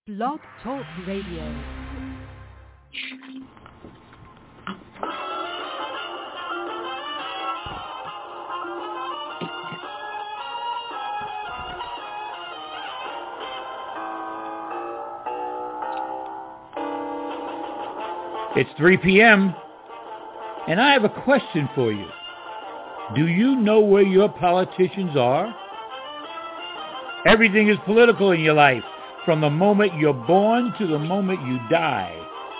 Blog Talk Radio. It's 3 p.m., and I have a question for you. Do you know where your politicians are? Everything is political in your life, from the moment you're born to the moment you die.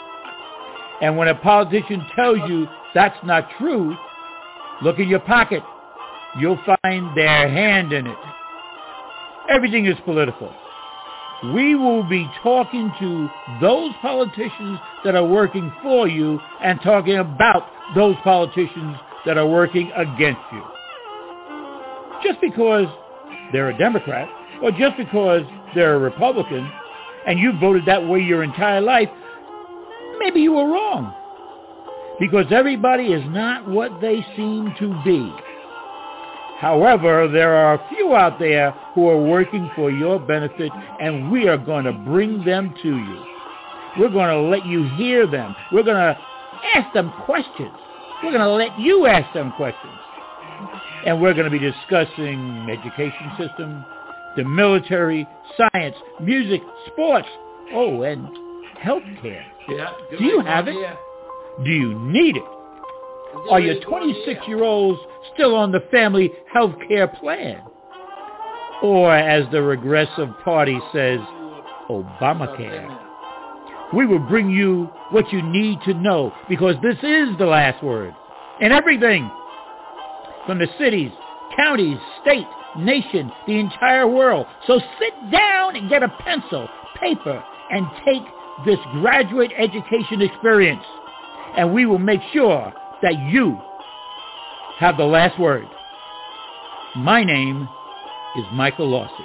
And when a politician tells you that's not true, look in your pocket. You'll find their hand in it. Everything is political. We will be talking to those politicians that are working for you and talking about those politicians that are working against you. Just because they're a Democrat or just because they're a Republican and you voted that way your entire life, maybe you were wrong. Because everybody is not what they seem to be. However, there are a few out there who are working for your benefit, and we are going to bring them to you. We're going to let you hear them. We're going to ask them questions. We're going to let you ask them questions. And we're going to be discussing education system, the military, science, music, sports, and healthcare. Yeah, do you have it? Do you need it? Are your 26-year-olds still on the family health care plan? Or, as the Regressive Party says, Obamacare? We will bring you what you need to know, because this is the last word. And everything from the cities, counties, state, nation, the entire world. So sit down and get a pencil, paper, and take this graduate education experience. And we will make sure that you have the last word. My name is Michael Lawson.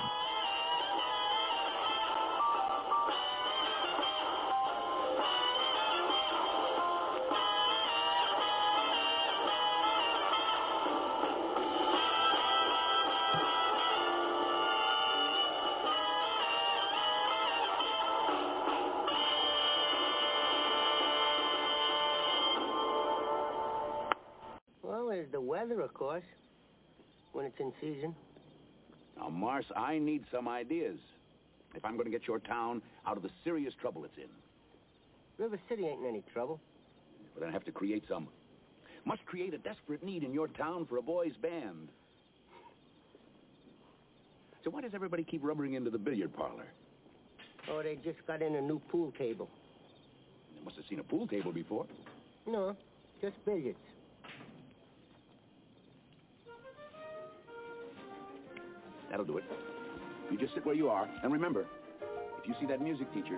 The weather, of course, when it's in season. Now, Mars, I need some ideas if I'm going to get your town out of the serious trouble it's in. River City ain't in any trouble. But then I have to create some. Must create a desperate need in your town for a boys' band. So why does everybody keep rubbering into the billiard parlor? Oh, they just got in a new pool table. They must have seen a pool table before. No, just billiards. That'll do it. You just sit where you are, and remember, if you see that music teacher...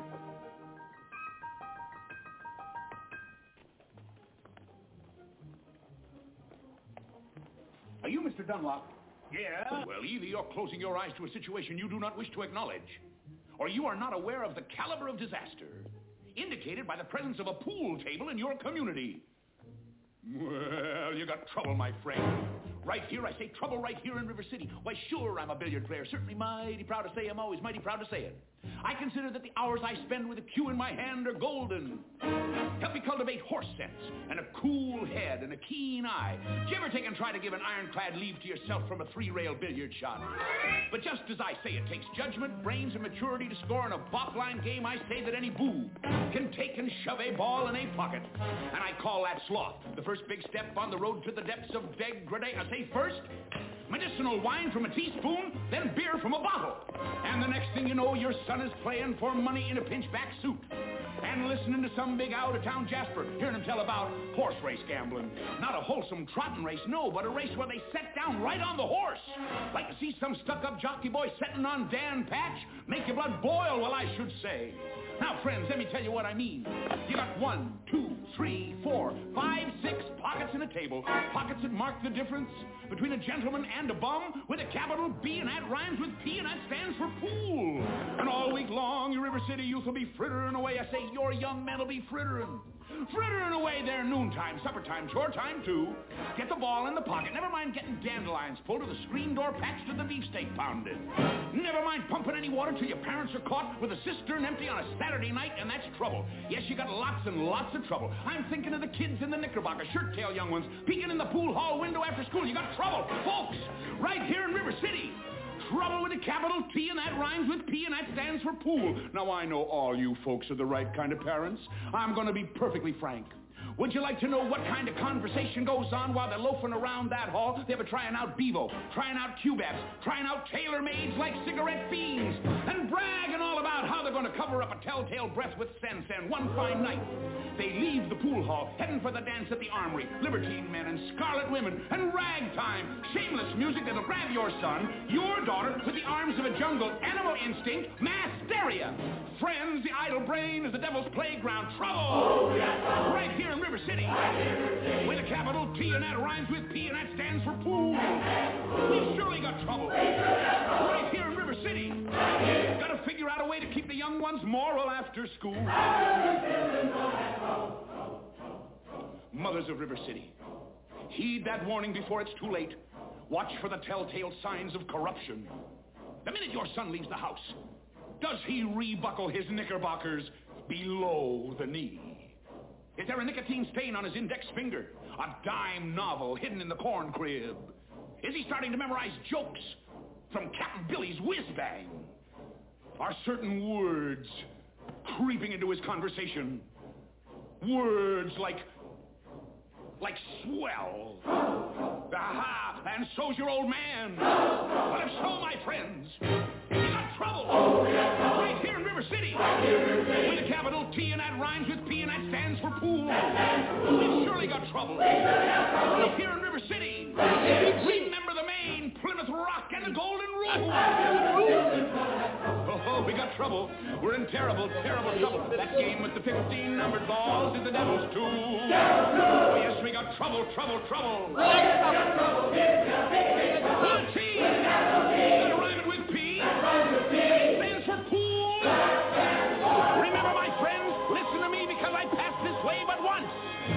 Are you Mr. Dunlop? Yeah? Well, either you're closing your eyes to a situation you do not wish to acknowledge, or you are not aware of the caliber of disaster indicated by the presence of a pool table in your community. Well, you got trouble, my friend. Right here, I say trouble right here in River City. Why, sure, I'm a billiard player. Certainly mighty proud to say I'm always mighty proud to say it. I consider that the hours I spend with a cue in my hand are golden. Help me cultivate horse sense and a cool head and a keen eye. Did you ever take and try to give an ironclad leave to yourself from a three-rail billiard shot? But just as I say it takes judgment, brains, and maturity to score in a bop-line game, I say that any boob can take and shove a ball in a pocket. And I call that sloth. The first big step on the road to the depths of degradation. I say first, medicinal wine from a teaspoon, then beer from a bottle. And the next thing you know, your son is playing for money in a pinchback suit. And listening to some big out-of-town Jasper, hearing him tell about horse race gambling. Not a wholesome trotting race, no, but a race where they set down right on the horse. Like to see some stuck-up jockey boy setting on Dan Patch? Make your blood boil, well, I should say. Now, friends, let me tell you what I mean. You got 1, 2, 3, 4, 5, 6 pockets in a table. Pockets that mark the difference between a gentleman and a bum with a capital B, and that rhymes with P, and that stands for pool. And all week long, your River City youth will be frittering away. I say your young men will be frittering. Frittering away their noontime, supper time, chore time too. Get the ball in the pocket. Never mind getting dandelions pulled or the screen door patched or the beefsteak pounded. Never mind pumping any water till your parents are caught with a cistern empty on a Saturday night, and that's trouble. Yes, you got lots and lots of trouble. I'm thinking of the kids in the Knickerbocker, shirt-tail young ones, peeking in the pool hall window after school. You got trouble, folks, right here in River City. Trouble with a capital T, and that rhymes with P, and that stands for pool. Now, I know all you folks are the right kind of parents. I'm going to be perfectly frank. Would you like to know what kind of conversation goes on while they're loafing around that hall? They were trying out Bevo, trying out Q-Babs, trying out tailor-mades like cigarette fiends, and bragging all about how they're going to cover up a telltale breath with Sen one fine night. They leave the pool hall, heading for the dance at the Armory, libertine men and scarlet women, and ragtime, shameless music that'll grab your son, your daughter, with the arms of a jungle animal instinct, mass hysteria. Friends, the idle brain is the devil's playground. Trouble! Oh, yeah. Right here in River City. With a capital T, and that rhymes with P, and that stands for pool. We've surely got trouble. Right here in River City. Got to figure out a way to keep the young ones moral after school. Mothers of River City, heed that warning before it's too late. Watch for the telltale signs of corruption. The minute your son leaves the house, does he rebuckle his knickerbockers below the knee? Is there a nicotine stain on his index finger? A dime novel hidden in the corn crib? Is he starting to memorize jokes from Captain Billy's whiz-bang? Are certain words creeping into his conversation? Words like swell. Aha, and so's your old man. But if so, my friends, you got trouble. Right here in River City. With a capital T, and that rhymes with P, and that stands for pool. We've surely got trouble. Right here in River City. Remember the Maine, Plymouth Rock, and the Golden Rule. Oh, we got trouble. We're in terrible, terrible trouble. That game with the 15 numbered balls is the devil's tool. Oh, yes, we got trouble, trouble, trouble. With T, and rhyming with P, stands for pool. Remember, my friends, listen to me because I passed this way but once.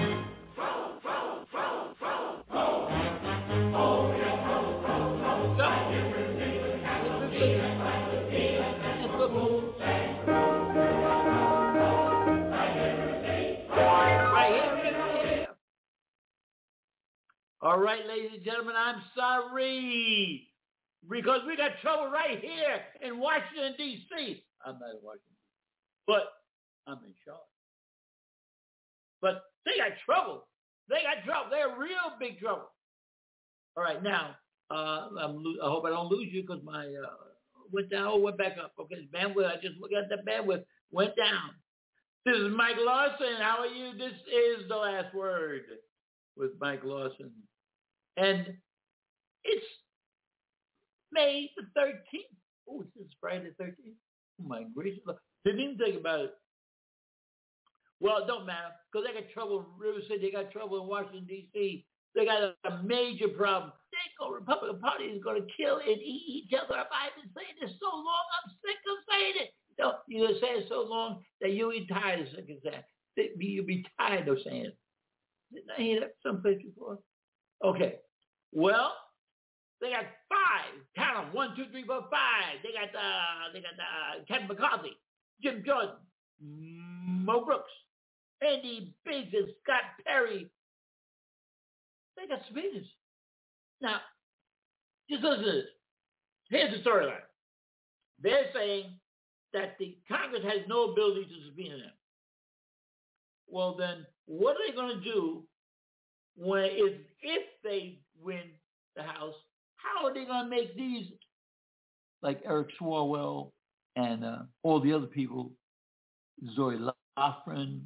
All right, ladies and gentlemen, I'm sorry because we got trouble right here in Washington, D.C. I'm not in Washington, but I'm in Charlotte. But they got trouble. They got trouble. They're real big trouble. All right, now, I hope I don't lose you because my went down, went back up. Okay, bandwidth, I just looked at the bandwidth, went down. This is Mike Lawson. How are you? This is The Last Word with Mike Lawson. And it's May the 13th. Oh, this is Friday the 13th. Oh, my gracious. Didn't even think about it. Well, it don't matter because they got trouble in River City. They got trouble in Washington, D.C. They got a major problem. The Republican Party is going to kill and eat each other up. I've been saying this so long. I'm sick of saying it. You're going to say it so long that you'll be tired of saying it. You'll be tired of saying it. Didn't I hear that someplace before? Okay. Well, they got 5. Count them. 1, 2, 3, 4, 5. They got Kevin McCarthy, Jim Jordan, Mo Brooks, Andy Biggs, and Scott Perry. They got subpoenas. Now, just listen to this. Here's the storyline. They're saying that the Congress has no ability to subpoena them. Well, then, what are they going to do if they win the House? How are they going to make these, like Eric Swalwell and all the other people, Zoe Lofgren?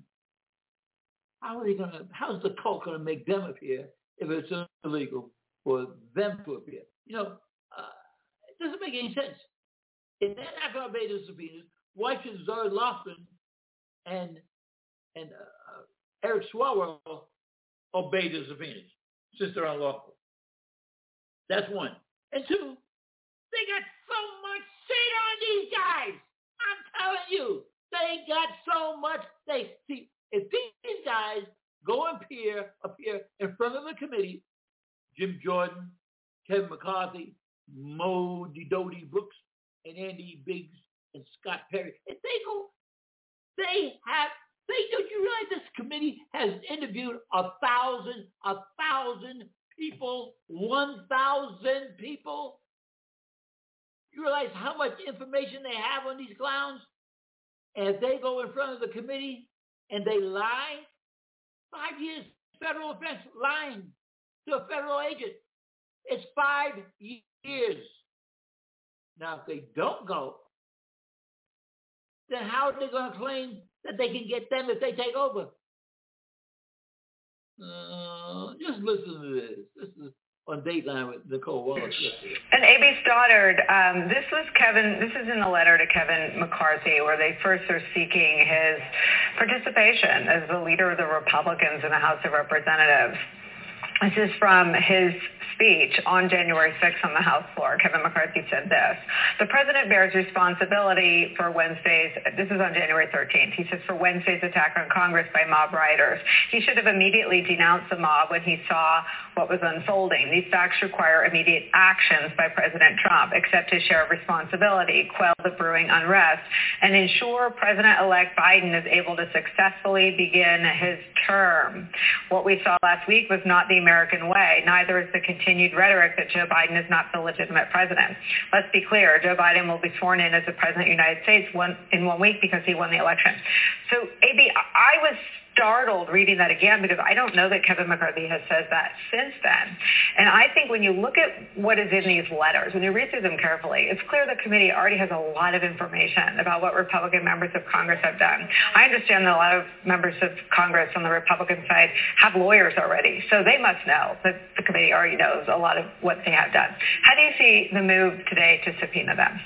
How's the cult going to make them appear if it's illegal for them to appear? You know, it doesn't make any sense. If they're not going to obey the subpoenas, why should Zoe Lofgren and Eric Swalwell obey the subpoenas since they're unlawful? That's one. And 2, they got so much shit on these guys. I'm telling you, they got so much. If these guys guys go appear in front of the committee, Jim Jordan, Kevin McCarthy, Mo Dodie Brooks, and Andy Biggs and Scott Perry. And don't you realize this committee has interviewed 1,000 people, 1,000 people? You realize how much information they have on these clowns? And if they go in front of the committee and they lie, 5 years federal offense, lying to a federal agent. It's 5 years. Now, if they don't go, then how are they going to claim that they can get them if they take over? Just listen to this. This is on Dateline with Nicole Wallace yesterday. And A.B. Stoddard, this is in a letter to Kevin McCarthy, where they first are seeking his participation as the leader of the Republicans in the House of Representatives. This is from his speech on January 6th on the House floor. Kevin McCarthy said this: the president bears responsibility for Wednesday's, this is on January 13th, he says, for Wednesday's attack on Congress by mob rioters. He should have immediately denounced the mob when he saw what was unfolding. These facts require immediate actions by President Trump, accept his share of responsibility, quell the brewing unrest, and ensure President-elect Biden is able to successfully begin his term. What we saw last week was not the American way. Neither is the continued rhetoric that Joe Biden is not the legitimate president. Let's be clear, Joe Biden will be sworn in as the president of the United States in 1 week because he won the election. So, A.B., I was startled reading that again because I don't know that Kevin McCarthy has said that since then. And I think when you look at what is in these letters, when you read through them carefully, it's clear the committee already has a lot of information about what Republican members of Congress have done. I understand that a lot of members of Congress on the Republican side have lawyers already, so they must know that the committee already knows a lot of what they have done. How do you see the move today to subpoena them?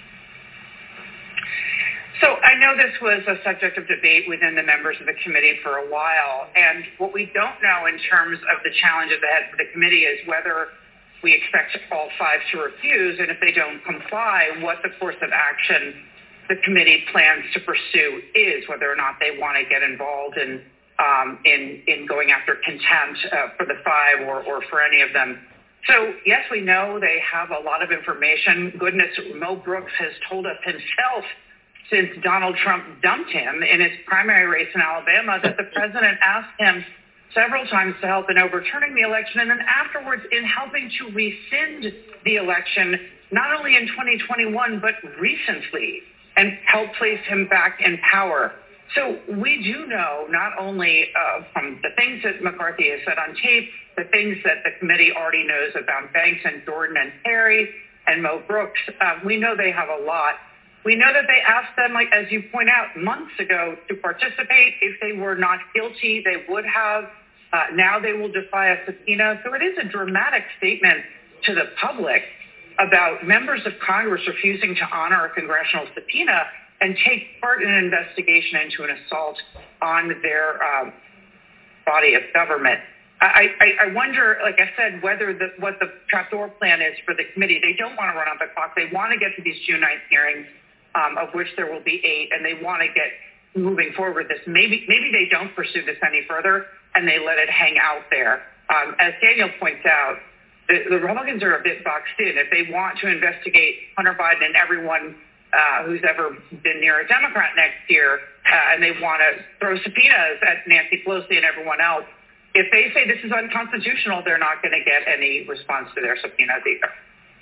So I know this was a subject of debate within the members of the committee for a while, and what we don't know in terms of the challenges ahead for the committee is whether we expect all 5 to refuse, and if they don't comply, what the course of action the committee plans to pursue is, whether or not they want to get involved in going after contempt for the 5 or for any of them. So, yes, we know they have a lot of information. Goodness, Mo Brooks has told us himself since Donald Trump dumped him in his primary race in Alabama that the president asked him several times to help in overturning the election and then afterwards in helping to rescind the election, not only in 2021, but recently, and help place him back in power. So we do know not only from the things that McCarthy has said on tape, the things that the committee already knows about Banks and Jordan and Perry and Mo Brooks. We know they have a lot. We know that they asked them, like as you point out, months ago to participate. If they were not guilty, they would have. Now they will defy a subpoena. So it is a dramatic statement to the public about members of Congress refusing to honor a congressional subpoena and take part in an investigation into an assault on their body of government. I wonder, like I said, whether what the trapdoor plan is for the committee. They don't want to run out the clock. They want to get to these June 9th hearings, of which there will be 8, and they want to get moving forward with this. Maybe they don't pursue this any further, and they let it hang out there. As Daniel points out, the Republicans are a bit boxed in. If they want to investigate Hunter Biden and everyone who's ever been near a Democrat next year, and they want to throw subpoenas at Nancy Pelosi and everyone else, if they say this is unconstitutional, they're not going to get any response to their subpoenas either.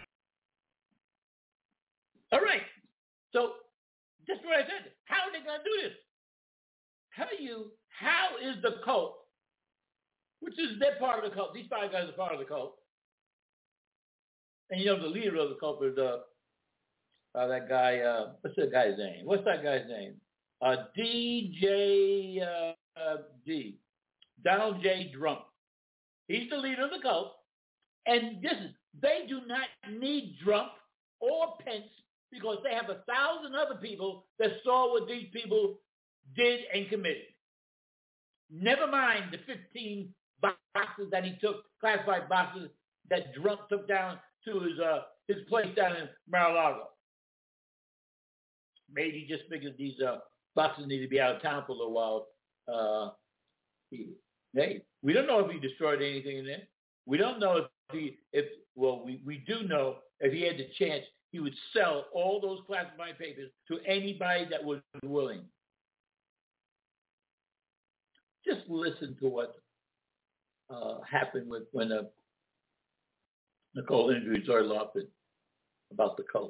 All right. So that's what I said. How are they going to do this? How is the cult, which is their part of the cult, these 5 guys are part of the cult, and the leader of the cult is that guy, what's that guy's name? Donald J. Trump. He's the leader of the cult. And they do not need Trump or Pence because they have 1,000 other people that saw what these people did and committed. Never mind the 15 boxes that he took, classified boxes that Trump took down to his place down in Mar-a-Lago. Maybe he just figured these boxes need to be out of town for a little while Hey, we don't know if he destroyed anything in there. We don't know we do know if he had the chance, he would sell all those classified papers to anybody that was willing. Just listen to what happened when Nicole interviewed Zoe Lofton about the cult.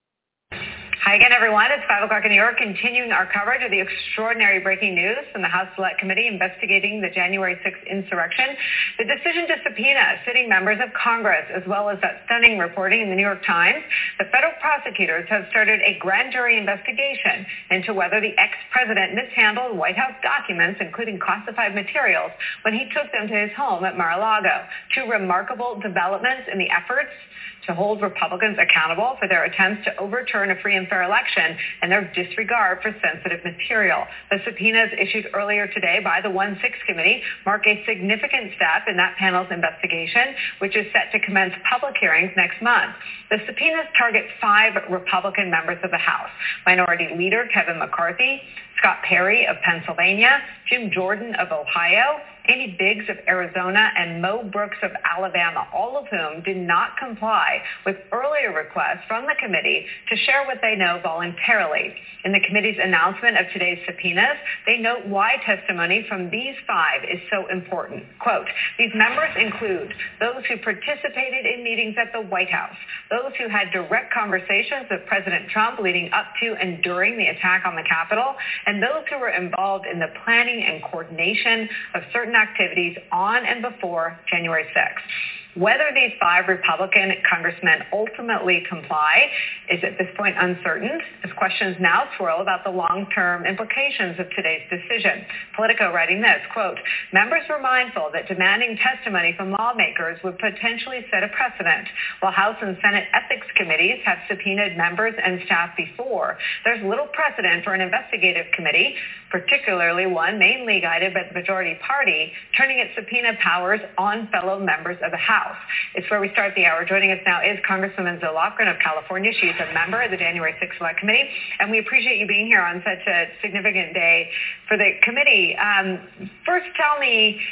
Hi again, everyone. It's 5 o'clock in New York, continuing our coverage of the extraordinary breaking news from the House Select Committee investigating the January 6th insurrection. The decision to subpoena sitting members of Congress, as well as that stunning reporting in the New York Times. The federal prosecutors have started a grand jury investigation into whether the ex-president mishandled White House documents, including classified materials, when he took them to his home at Mar-a-Lago. Two remarkable developments in the efforts to hold Republicans accountable for their attempts to overturn a free and fair election and their disregard for sensitive material. The subpoenas issued earlier today by the 1-6 Committee mark a significant step in that panel's investigation, which is set to commence public hearings next month. The subpoenas target 5 Republican members of the House: Minority Leader Kevin McCarthy, Scott Perry of Pennsylvania, Jim Jordan of Ohio, Andy Biggs of Arizona, and Mo Brooks of Alabama, all of whom did not comply with earlier requests from the committee to share what they know voluntarily. In the committee's announcement of today's subpoenas, they note why testimony from these 5 is so important. Quote, these members include those who participated in meetings at the White House, those who had direct conversations with President Trump leading up to and during the attack on the Capitol, and those who were involved in the planning and coordination of certain activities on and before January 6th. Whether these 5 Republican congressmen ultimately comply is at this point uncertain, as questions now swirl about the long-term implications of today's decision. Politico writing this, quote, members were mindful that demanding testimony from lawmakers would potentially set a precedent. While House and Senate ethics committees have subpoenaed members and staff before, there's little precedent for an investigative committee, particularly one mainly guided by the majority party, turning its subpoena powers on fellow members of the House. It's where we start the hour. Joining us now is Congresswoman Zoe Lofgren of California. She's a member of the January 6th Select Committee, and we appreciate you being here on such a significant day for the committee. First, tell me,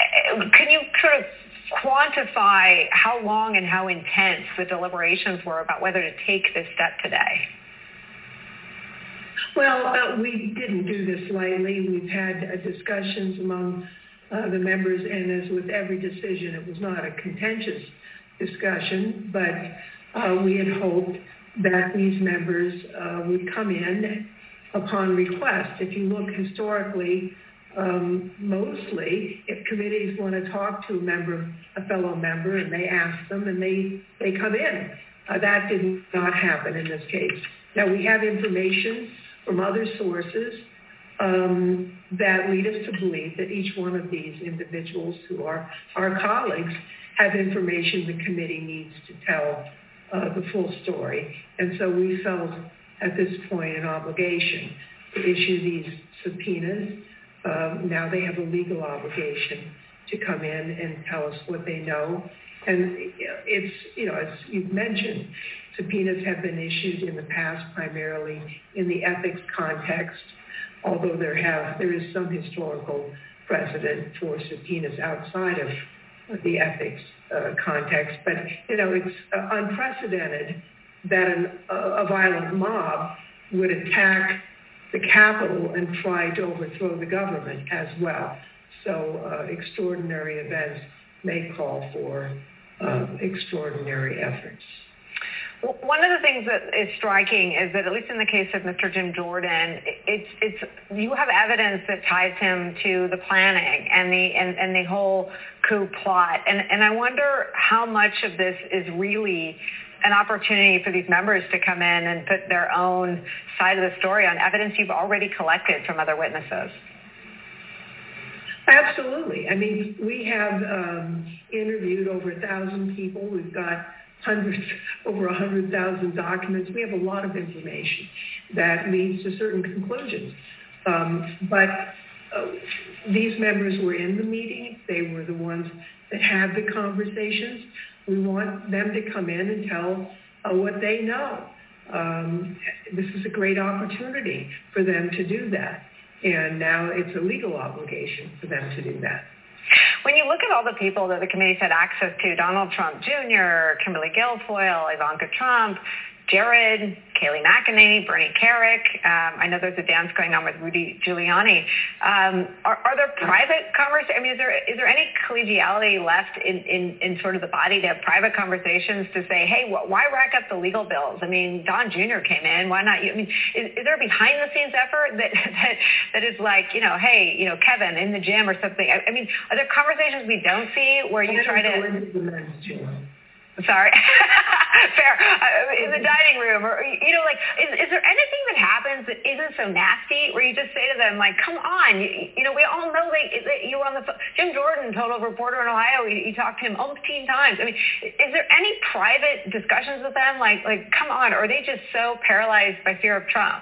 can you sort of quantify how long and how intense the deliberations were about whether to take this step today? Well, we didn't do this lightly. We've had discussions among the members, and as with every decision, it was not a contentious discussion, but we had hoped that these members would come in upon request. If you look historically, mostly, if committees want to talk to a fellow member, and they ask them, and they come in. That did not happen in this case. Now, we have information from other sources that lead us to believe that each one of these individuals who are our colleagues have information the committee needs to tell the full story. And so we felt at this point an obligation to issue these subpoenas. Now they have a legal obligation to come in and tell us what they know. And it's, as you've mentioned, subpoenas have been issued in the past primarily in the ethics context, although there is some historical precedent for subpoenas outside of the ethics context. But, it's unprecedented that a violent mob would attack the Capitol and try to overthrow the government as well. So extraordinary events may call for extraordinary efforts. One of the things that is striking is that, at least in the case of Mr. Jim Jordan, you have evidence that ties him to the planning and the whole coup plot. And I wonder how much of this is really an opportunity for these members to come in and put their own side of the story on evidence you've already collected from other witnesses. Absolutely. I mean, we have interviewed over 1,000 people. We've got over 100,000 documents. We have a lot of information that leads to certain conclusions. But these members were in the meeting. They were the ones that had the conversations. We want them to come in and tell what they know. This is a great opportunity for them to do that. And now it's a legal obligation for them to do that. When you look at all the people that the committee's had access to, Donald Trump Jr., Kimberly Guilfoyle, Ivanka Trump, Jared, Kayleigh McEnany, Bernie Kerik. I know there's a dance going on with Rudy Giuliani. Are there private conversations? I mean, is there any collegiality left in sort of the body to have private conversations to say, hey, why rack up the legal bills? I mean, Don Jr. came in. Why not you? I mean, is there a behind-the-scenes effort that is like, hey, Kevin in the gym or something? I mean, are there conversations we don't see where you try to... Sorry. Fair. In the dining room or, is there anything that happens that isn't so nasty where you just say to them, like, come on, we all know that you were on the phone. Jim Jordan, total reporter in Ohio, you talked to him umpteen times. I mean, is there any private discussions with them? Like, come on, or are they just so paralyzed by fear of Trump?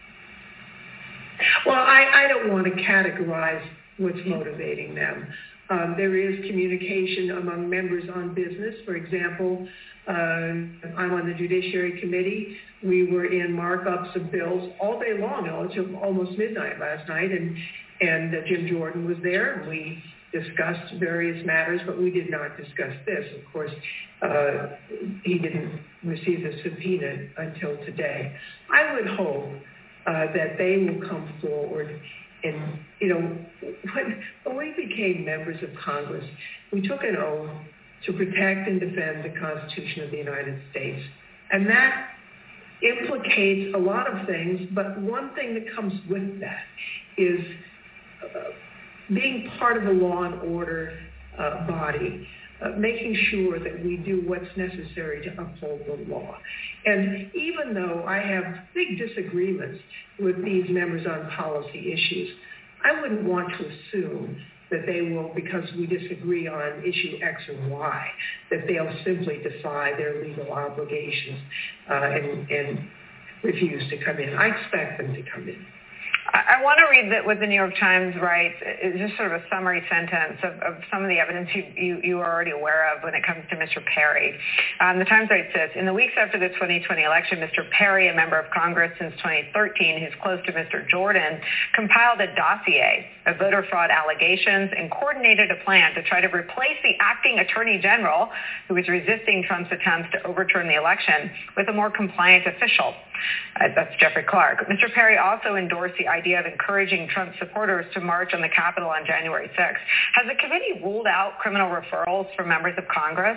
Well, I don't want to categorize what's motivating them. There is communication among members on business. For example, I'm on the Judiciary Committee. We were in markups of bills all day long, until almost midnight last night, and Jim Jordan was there, and we discussed various matters, but we did not discuss this. Of course, he didn't receive the subpoena until today. I would hope that they will come forward. And, when we became members of Congress, we took an oath to protect and defend the Constitution of the United States. And that implicates a lot of things, but one thing that comes with that is being part of a law and order body, making sure that we do what's necessary to uphold the law. And even though I have big disagreements with these members on policy issues, I wouldn't want to assume that they will, because we disagree on issue X or Y, that they'll simply defy their legal obligations and refuse to come in. I expect them to come in. I want to read what the New York Times writes, just sort of a summary sentence of some of the evidence you are already aware of when it comes to Mr. Perry. The Times writes this: in the weeks after the 2020 election, Mr. Perry, a member of Congress since 2013, who's close to Mr. Jordan, compiled a dossier of voter fraud allegations and coordinated a plan to try to replace the acting attorney general, who was resisting Trump's attempts to overturn the election, with a more compliant official. That's Jeffrey Clark. Mr. Perry also endorsed the idea of encouraging Trump supporters to march on the Capitol on January 6th. Has the committee ruled out criminal referrals from members of Congress?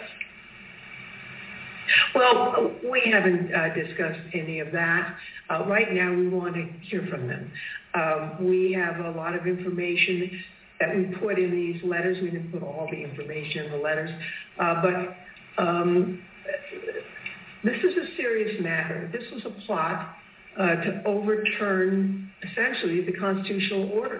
Well, we haven't discussed any of that. Right now, we want to hear from them. We have a lot of information that we put in these letters. We didn't put all the information in the letters, but this is a serious matter. This was a plot to overturn, essentially, the constitutional order.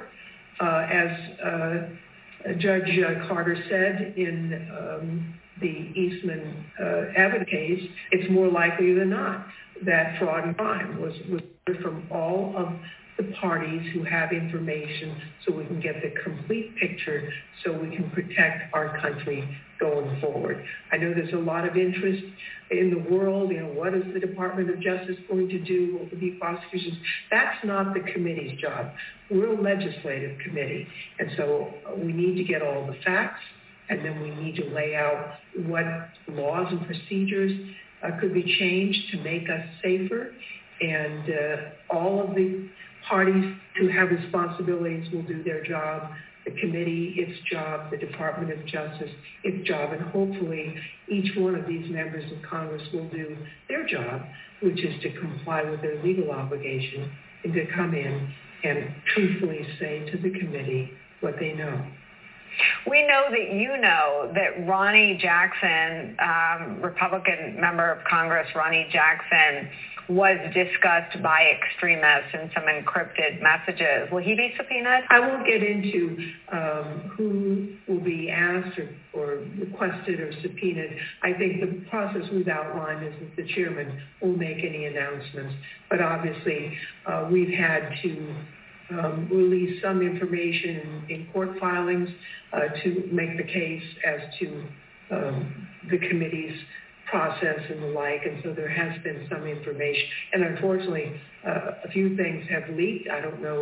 As Judge Carter said in the Eastman Abbott case, it's more likely than not that fraud and crime was from all of the parties who have information, so we can get the complete picture, so we can protect our country going forward. I know there's a lot of interest in the world, what is the Department of Justice going to do? What will be prosecutions? That's not the committee's job. We're a legislative committee, and so we need to get all the facts, and then we need to lay out what laws and procedures could be changed to make us safer, and all of the parties who have responsibilities will do their job. The committee, its job, the Department of Justice, its job, and hopefully each one of these members of Congress will do their job, which is to comply with their legal obligation and to come in and truthfully say to the committee what they know. We know that you know that Ronny Jackson, Republican member of Congress, Ronny Jackson, was discussed by extremists in some encrypted messages. Will he be subpoenaed? I won't get into who will be asked or requested or subpoenaed. I think the process we've outlined is that the chairman will make any announcements. But obviously, we've had to release some information in court filings to make the case as to the committee's process and the like, and so there has been some information. And unfortunately, a few things have leaked. I don't know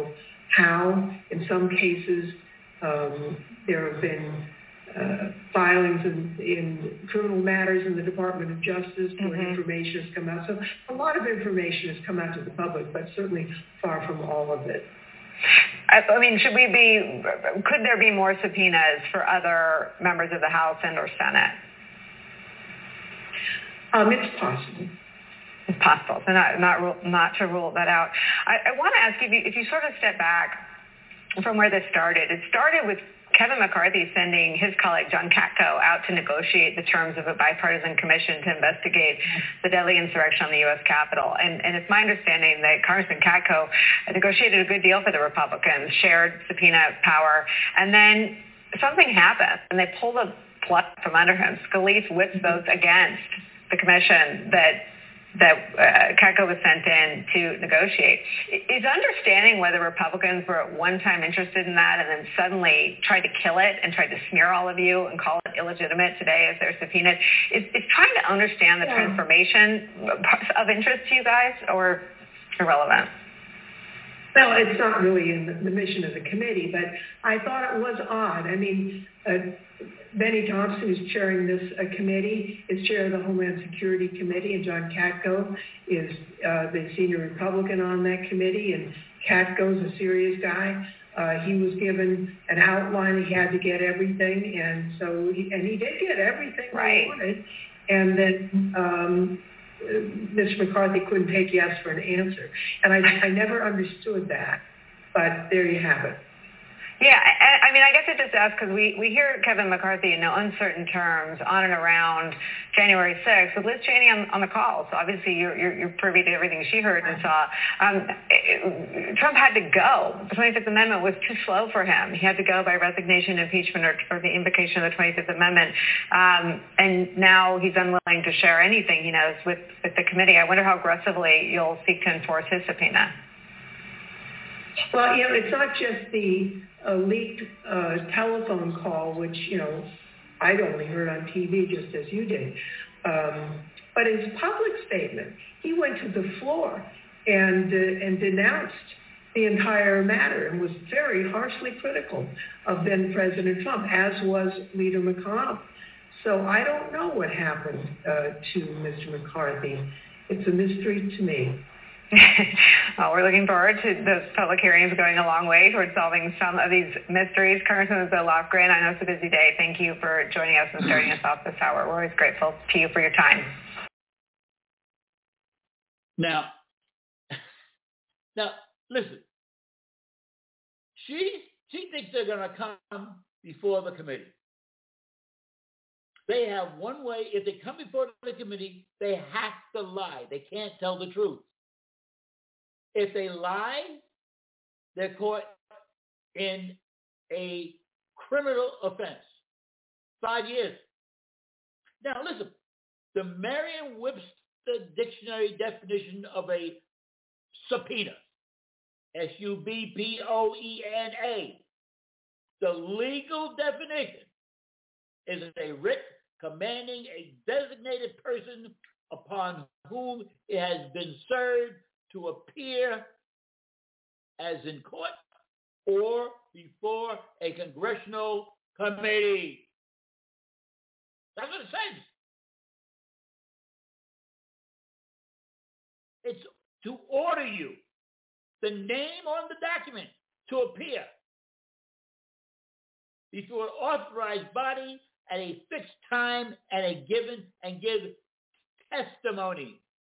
how. In some cases, there have been filings in criminal matters in the Department of Justice where information has come out. So a lot of information has come out to the public, but certainly far from all of it. I mean, could there be more subpoenas for other members of the House and or Senate? It's possible. It's possible, so not to rule that out. I want to ask you, if you sort of step back from where this started. It started with Kevin McCarthy sending his colleague John Katko out to negotiate the terms of a bipartisan commission to investigate the deadly insurrection on the U.S. Capitol. And it's my understanding that Congressman Katko negotiated a good deal for the Republicans, shared subpoena power, and then something happened, and they pulled the plug from under him. Scalise whipped votes against the commission that Katko was sent in to negotiate. Is understanding whether Republicans were at one time interested in that and then suddenly tried to kill it and tried to smear all of you and call it illegitimate today as they're subpoenaed, is trying to understand the transformation of interest to you guys or irrelevant? Well, it's not really in the mission of the committee, but I thought it was odd. I mean, Benny Thompson, who's chairing this committee, is chair of the Homeland Security Committee, and John Katko is the senior Republican on that committee, and Katko's a serious guy. He was given an outline. He had to get everything, and so he did get everything he wanted. And then Mr. McCarthy couldn't take yes for an answer. And I never understood that, but there you have it. Yeah, I mean, I guess I just asked because we hear Kevin McCarthy in no uncertain terms on and around January 6th with Liz Cheney on the call. So obviously you're privy to everything she heard and saw. Trump had to go. The 25th Amendment was too slow for him. He had to go by resignation, impeachment, or the invocation of the 25th Amendment. And now he's unwilling to share anything he knows with the committee. I wonder how aggressively you'll seek to enforce his subpoena. Well, it's not just the leaked telephone call, which, I'd only heard on TV just as you did. But his public statement, he went to the floor and denounced the entire matter and was very harshly critical of then President Trump, as was Leader McConnell. So I don't know what happened to Mr. McCarthy. It's a mystery to me. Well, we're looking forward to those public hearings going a long way towards solving some of these mysteries. Congressman Bill Lofgren, I know it's a busy day. Thank you for joining us and starting us off this hour. We're always grateful to you for your time. Now, listen. She thinks they're going to come before the committee. They have one way. If they come before the committee, they have to lie. They can't tell the truth. If they lie, they're caught in a criminal offense. 5 years. Now, listen, the Merriam-Webster Dictionary definition of a subpoena, S-U-B-P-O-E-N-A, the legal definition is a writ commanding a designated person upon whom it has been served to appear as in court or before a congressional committee. That's what it says. It's to order you, the name on the document, to appear before an authorized body at a fixed time and give testimony.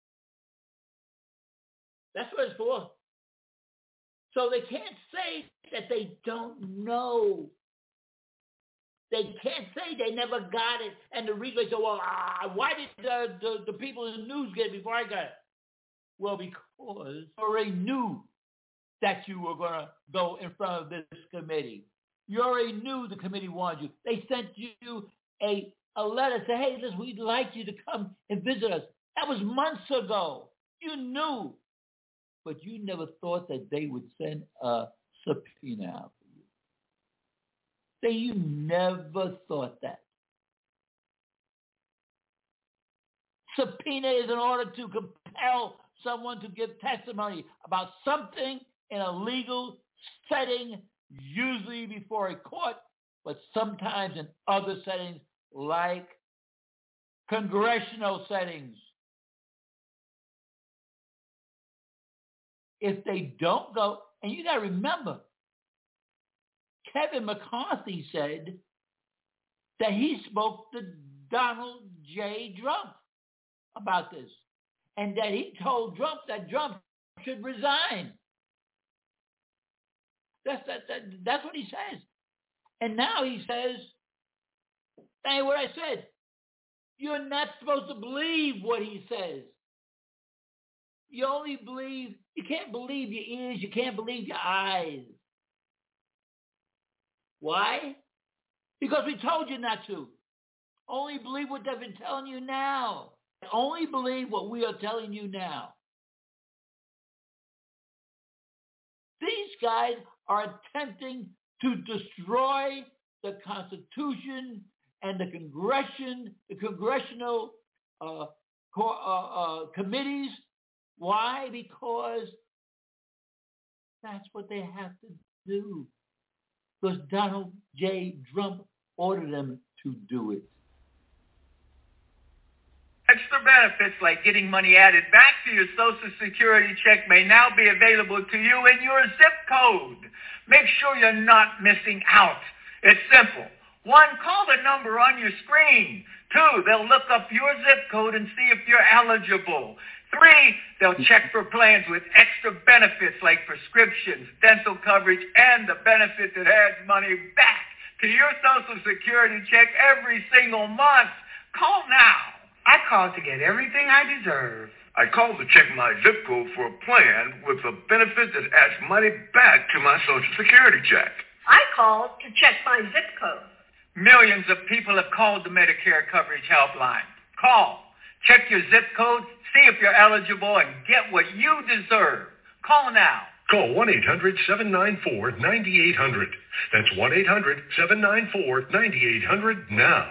That's what it's for. So they can't say that they don't know. They can't say they never got it. And the reason they say, well, why did the people in the news get it before I got it? Well, because you already knew that you were going to go in front of this committee. You already knew the committee wanted you. They sent you a letter saying, hey, listen, we'd like you to come and visit us. That was months ago. You knew. But you never thought that they would send a subpoena out for you. You never thought that. Subpoena is in order to compel someone to give testimony about something in a legal setting, usually before a court, but sometimes in other settings like congressional settings. If they don't go, and you got to remember, Kevin McCarthy said that he spoke to Donald J. Trump about this, and that he told Trump that Trump should resign. That's what he says. And now he says, hey, what I said, you're not supposed to believe what he says. You only believe, you can't believe your ears, you can't believe your eyes. Why? Because we told you not to. Only believe what they've been telling you now. Only believe what we are telling you now. These guys are attempting to destroy the Constitution and the congressional committees. Why? Because that's what they have to do. Because Donald J. Trump ordered them to do it. Extra benefits like getting money added back to your Social Security check may now be available to you in your zip code. Make sure you're not missing out. It's simple. 1, call the number on your screen. 2, they'll look up your zip code and see if you're eligible. 3, they'll check for plans with extra benefits like prescriptions, dental coverage, and the benefit that adds money back to your Social Security check every single month. Call now. I called to get everything I deserve. I called to check my zip code for a plan with a benefit that adds money back to my Social Security check. I called to check my zip code. Millions of people have called the Medicare Coverage Helpline. Call, check your zip code, see if you're eligible, and get what you deserve. Call now. Call 1-800-794-9800. That's 1-800-794-9800 now.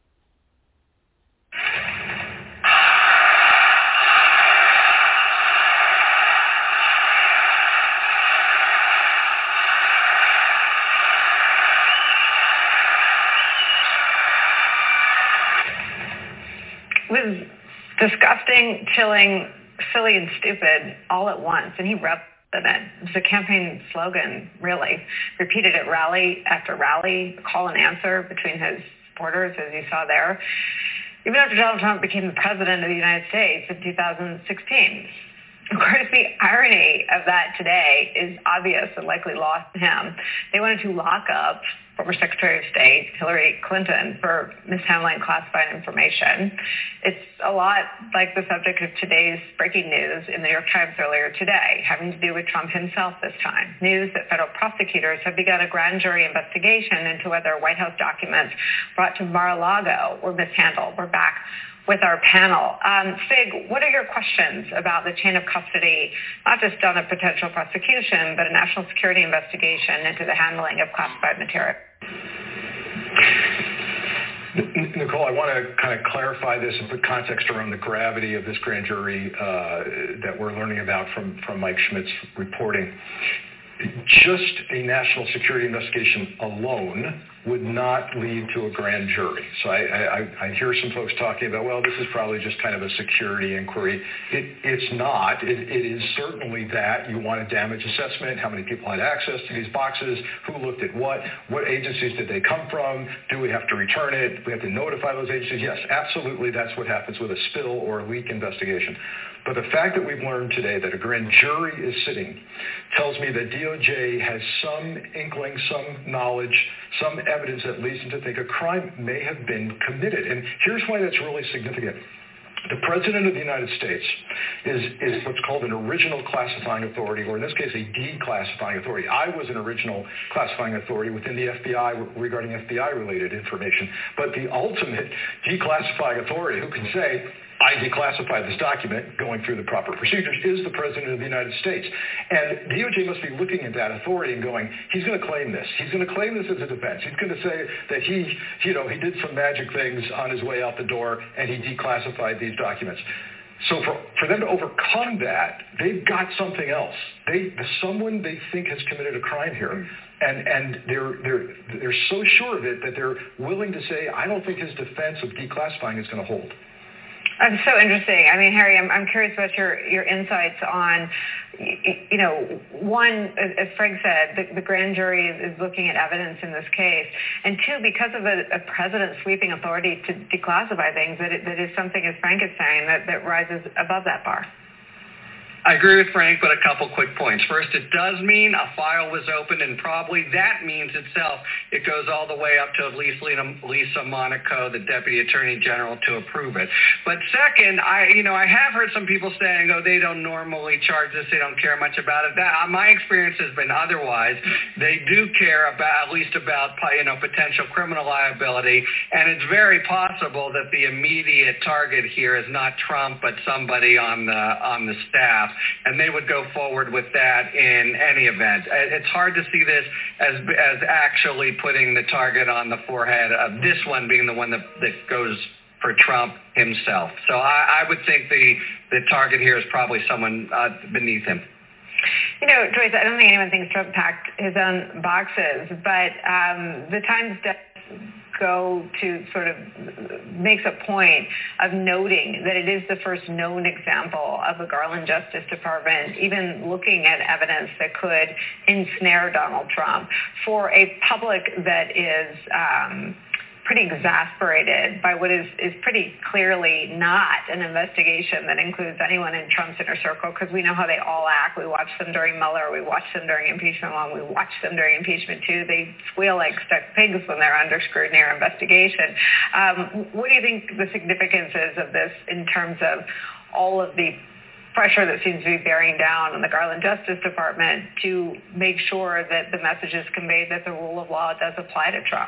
Was disgusting, chilling, silly, and stupid all at once, and he reveled in it. It was a campaign slogan, really. Repeated at rally after rally, call and answer between his supporters, as you saw there, even after Donald Trump became the president of the United States in 2016. Of course, the irony of that today is obvious and likely lost to him. They wanted to lock up former Secretary of State Hillary Clinton for mishandling classified information. It's a lot like the subject of today's breaking news in the New York Times earlier today, having to do with Trump himself this time. News that federal prosecutors have begun a grand jury investigation into whether White House documents brought to Mar-a-Lago were mishandled. We're back with our panel. Fig, what are your questions about the chain of custody, not just on a potential prosecution, but a national security investigation into the handling of classified material? Nicole, I want to kind of clarify this and put context around the gravity of this grand jury that we're learning about from Mike Schmidt's reporting. Just a national security investigation alone would not lead to a grand jury. So I hear some folks talking about, well, this is probably just kind of a security inquiry. It's not. It is certainly that. You want a damage assessment, how many people had access to these boxes, who looked at what agencies did they come from, do we have to return it, we have to notify those agencies. Yes, absolutely, that's what happens with a spill or a leak investigation. But the fact that we've learned today that a grand jury is sitting tells me that DOJ has some inkling, some knowledge, some evidence that leads them to think a crime may have been committed. And here's why that's really significant. The President of the United States is what's called an original classifying authority, or in this case, a declassifying authority. I was an original classifying authority within the FBI regarding FBI-related information. But the ultimate declassifying authority, who can say, I declassified this document going through the proper procedures, is the President of the United States. And DOJ must be looking at that authority and going, he's going to claim this. He's going to claim this as a defense. He's going to say that he did some magic things on his way out the door and he declassified these documents. So for them to overcome that, they've got something else. Someone they think has committed a crime here, and they're so sure of it that they're willing to say, I don't think his defense of declassifying is going to hold. That's so interesting. I mean, Harry, I'm curious about your insights on, one, as Frank said, the grand jury is looking at evidence in this case, and two, because of a president's sweeping authority to declassify things, that is something, as Frank is saying, that rises above that bar. I agree with Frank, but a couple quick points. First, it does mean a file was opened, and probably that means itself it goes all the way up to Lisa Monaco, the Deputy Attorney General, to approve it. But second, I have heard some people saying, they don't normally charge this, they don't care much about it. My experience has been otherwise. They do care about, at least about, potential criminal liability, and it's very possible that the immediate target here is not Trump, but somebody on the staff. And they would go forward with that in any event. It's hard to see this as actually putting the target on the forehead of this one being the one that goes for Trump himself. So I would think the target here is probably someone beneath him. Joyce, I don't think anyone thinks Trump packed his own boxes, but the Times does go to sort of makes a point of noting that it is the first known example of the Garland Justice Department even looking at evidence that could ensnare Donald Trump. For a public that is pretty exasperated by what is pretty clearly not an investigation that includes anyone in Trump's inner circle, because we know how they all act. We watched them during Mueller. We watched them during impeachment 1. We watched them during impeachment 2. They squeal like stuck pigs when they're under scrutiny or investigation. What do you think the significance is of this in terms of all of the pressure that seems to be bearing down on the Garland Justice Department to make sure that the message is conveyed that the rule of law does apply to Trump?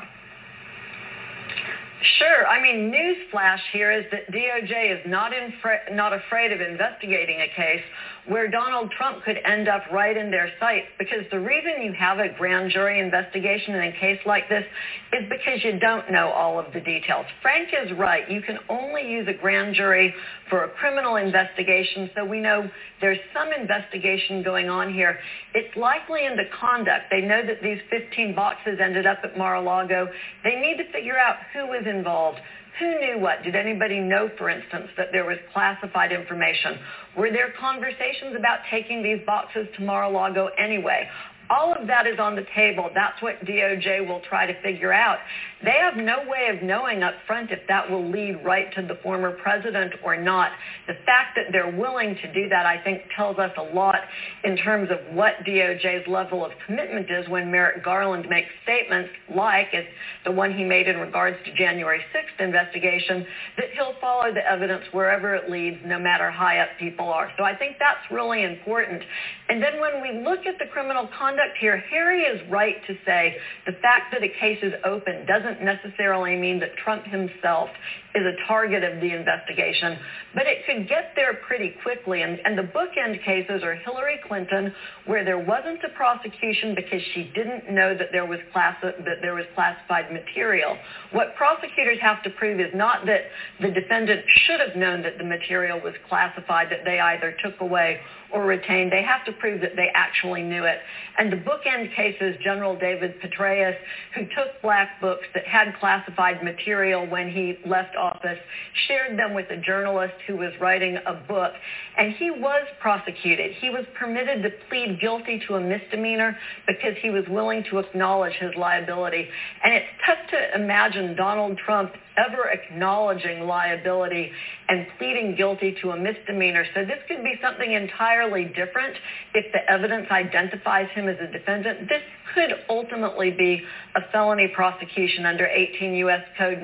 Sure. I mean, newsflash here is that DOJ is not afraid of investigating a case where Donald Trump could end up right in their sights, because the reason you have a grand jury investigation in a case like this is because you don't know all of the details. Frank is right. You can only use a grand jury for a criminal investigation, so we know there's some investigation going on here. It's likely into conduct. They know that these 15 boxes ended up at Mar-a-Lago. They need to figure out who was involved. Who knew what? Did anybody know, for instance, that there was classified information? Were there conversations about taking these boxes to Mar-a-Lago anyway? All of that is on the table. That's what DOJ will try to figure out. They have no way of knowing up front if that will lead right to the former president or not. The fact that they're willing to do that, I think, tells us a lot in terms of what DOJ's level of commitment is when Merrick Garland makes statements like the one he made in regards to January 6th investigation, that he'll follow the evidence wherever it leads, no matter how high up people are. So I think that's really important. And then when we look at the criminal conduct here, Harry is right to say the fact that a case is open doesn't necessarily mean that Trump himself is a target of the investigation, but it could get there pretty quickly. And the bookend cases are Hillary Clinton, where there wasn't a prosecution because she didn't know that there was classified material. What prosecutors have to prove is not that the defendant should have known that the material was classified, that they either took away or retained. They have to prove that they actually knew it. And the bookend cases, General David Petraeus, who took black books that had classified material when he left office, shared them with a journalist who was writing a book, and he was prosecuted. He was permitted to plead guilty to a misdemeanor because he was willing to acknowledge his liability. And it's tough to imagine Donald Trump ever acknowledging liability and pleading guilty to a misdemeanor. So this could be something entirely different if the evidence identifies him as a defendant. This could ultimately be a felony prosecution under 18 U.S. Code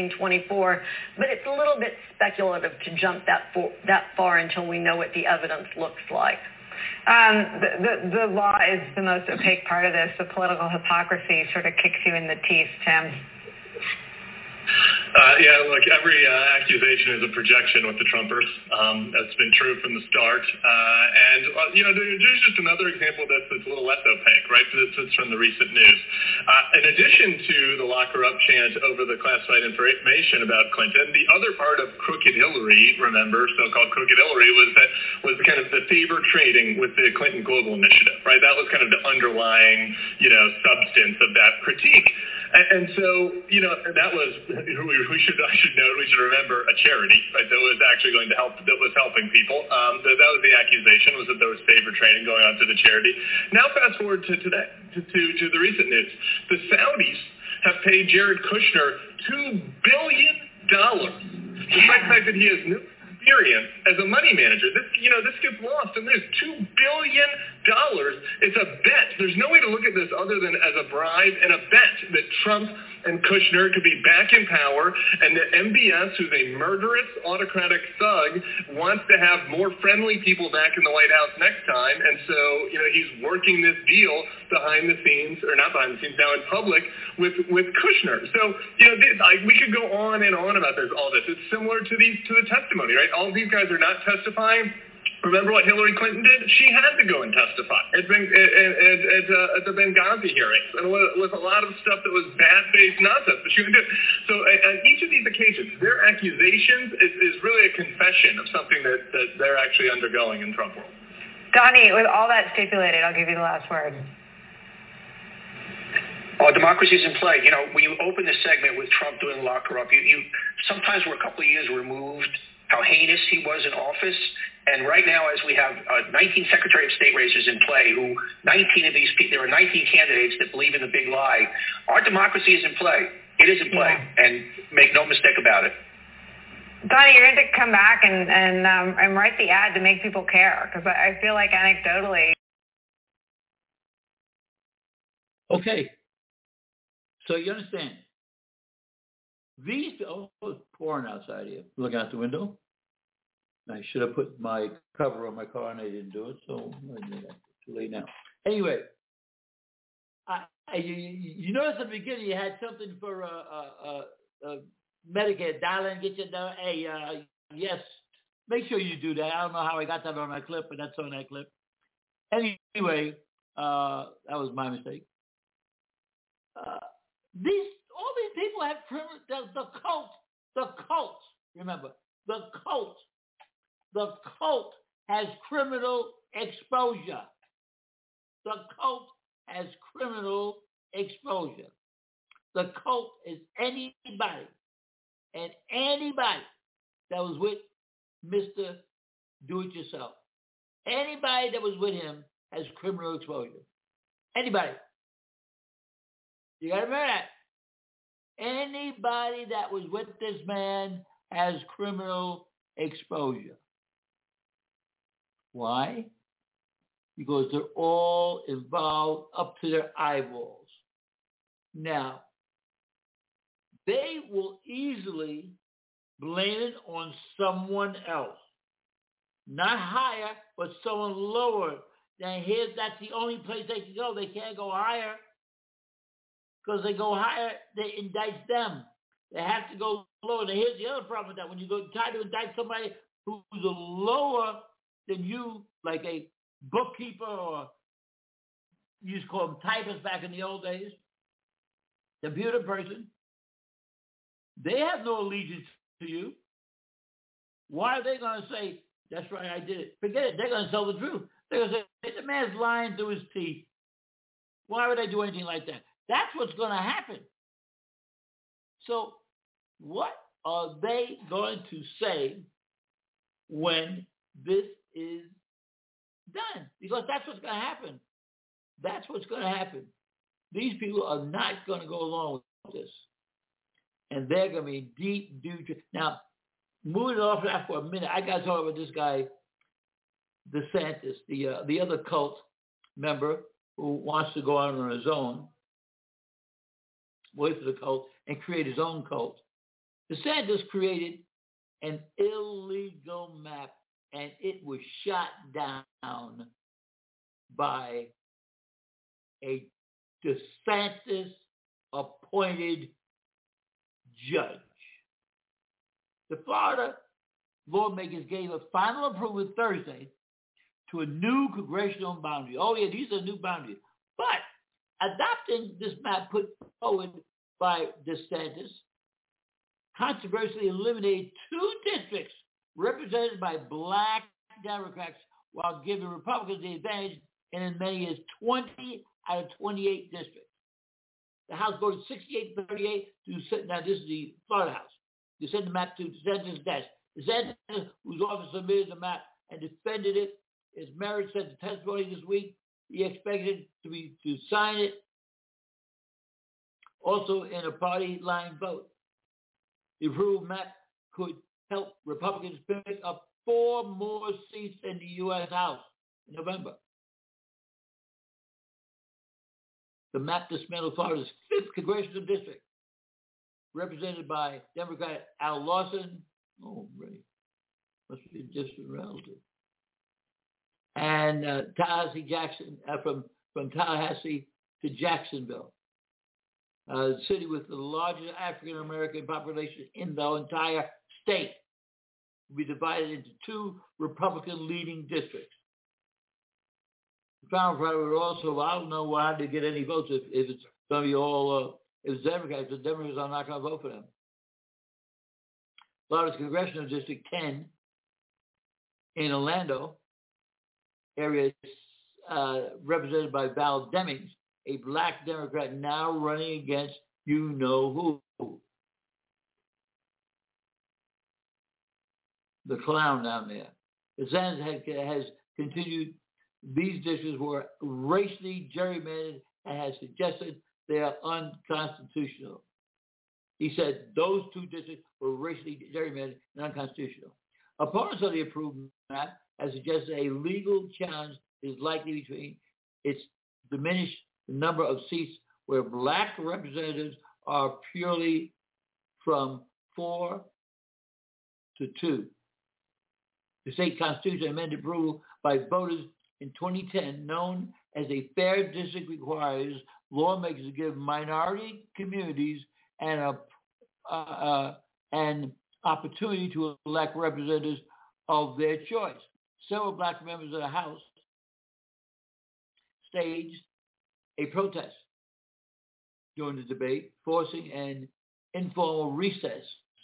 1924, but it's a little bit speculative to jump that far until we know what the evidence looks like. The law is the most opaque part of this. The political hypocrisy sort of kicks you in the teeth, Tim. Yeah, look, every accusation is a projection with the Trumpers. That's been true from the start. There's just another example that's a little less opaque, right? That's from the recent news. In addition to the lock her up chant over the classified information about Clinton, the other part of Crooked Hillary, remember, so-called Crooked Hillary, was kind of the favor trading with the Clinton Global Initiative, right? That was kind of the underlying, substance of that critique. And so, that was, we should remember a charity, right, that was actually going to help, that was helping people. That was the accusation, was that there was favor trading going on to the charity. Now fast forward to today, to the recent news. The Saudis have paid Jared Kushner $2 billion, despite the fact that he has no experience as a money manager. This gets lost, and there's $2 billion. It's a bet. There's no way to look at this other than as a bribe and a bet that Trump and Kushner could be back in power, and that MBS, who's a murderous, autocratic thug, wants to have more friendly people back in the White House next time, and so, he's working this deal behind the scenes, or not behind the scenes, now in public, with Kushner. So, we could go on and on about all this. It's similar to the testimony, right? All these guys are not testifying. Remember what Hillary Clinton did? She had to go and testify at the Benghazi hearings, and with a lot of stuff that was bad-faced nonsense, but she would do it. So on each of these occasions, their accusations is really a confession of something that they're actually undergoing in Trump world. Donnie, with all that stipulated, I'll give you the last word. Democracy is in play. When you open this segment with Trump doing lock her up, you sometimes we're a couple of years removed how heinous he was in office. And right now, as we have 19 Secretary of State races in play, there are 19 candidates that believe in the big lie. Our democracy is in play. It is in play, and make no mistake about it. Donnie, you're going to come back and write the ad to make people care, because I feel like anecdotally. Okay. So you understand. It's pouring outside here. Looking out the window. I should have put my cover on my car, and I didn't do it, so too late now. Anyway, you notice at the beginning you had something for Medicare. Dial in, get your number. Hey, yes, make sure you do that. I don't know how I got that on that clip, but that's on that clip. Anyway, that was my mistake. All these people have the cult. Remember, the cult. The cult has criminal exposure. The cult has criminal exposure. The cult is anybody that was with Mr. Do-It-Yourself. Anybody that was with him has criminal exposure. Anybody. You got to remember that. Anybody that was with this man has criminal exposure. Why? Because they're all involved up to their eyeballs. Now, they will easily blame it on someone else. Not higher, but someone lower. Now, that's the only place they can go. They can't go higher. Because they go higher, they indict them. They have to go lower. Now, here's the other problem with that. When you go try to indict somebody who's lower than you, like a bookkeeper, or you used to call them typists back in the old days, computer person, they have no allegiance to you. Why are they going to say, that's right, I did it? Forget it. They're going to tell the truth. They're going to say, the man's lying through his teeth. Why would I do anything like that? That's what's going to happen. So what are they going to say when this is done? Because that's what's going to happen. That's what's going to happen. These people are not going to go along with this. And they're going to be deep. Now, moving off that for a minute, I got to talk about this guy, DeSantis, the other cult member who wants to go out on his own, away from the cult, and create his own cult. DeSantis created an illegal map, and it was shot down by a DeSantis-appointed judge. The Florida lawmakers gave a final approval Thursday to a new congressional boundary. Oh, yeah, these are new boundaries. But adopting this map put forward by DeSantis controversially eliminated 2 districts represented by black Democrats while giving Republicans the advantage in as many as 20 out of 28 districts. The House voted 68-38 to, now this is the Florida House, to send the map to DeSantis' desk. DeSantis, whose office submitted the map and defended it, as Merritt said the testimony this week, he expected to sign it also in a party line vote. The approved map could help Republicans pick up 4 more seats in the U.S. House in November. The map dismantled Florida's 5th congressional district, represented by Democrat Al Lawson. Oh, really? Must be a distant relative. And Tallahassee Jackson, from Tallahassee to Jacksonville, a city with the largest African American population in the entire state, will be divided into 2 Republican leading districts. The final part would also, I don't know how to get any votes if it's going to be all, if it's Democrats. The Democrats are not going to vote for them. Florida's Congressional District 10 in Orlando area represented by Val Demings, a black Democrat now running against you-know-who. The clown down there. The Senate has continued. These districts were racially gerrymandered and has suggested they are unconstitutional. He said those 2 districts were racially gerrymandered and unconstitutional. Opponents of the approved map has suggested a legal challenge is likely between its diminished number of seats where black representatives are purely from 4 to 2. The state constitution amended approval by voters in 2010, known as a fair district, requires lawmakers to give minority communities an opportunity to elect representatives of their choice. Several black members of the House staged a protest during the debate, forcing an informal recess.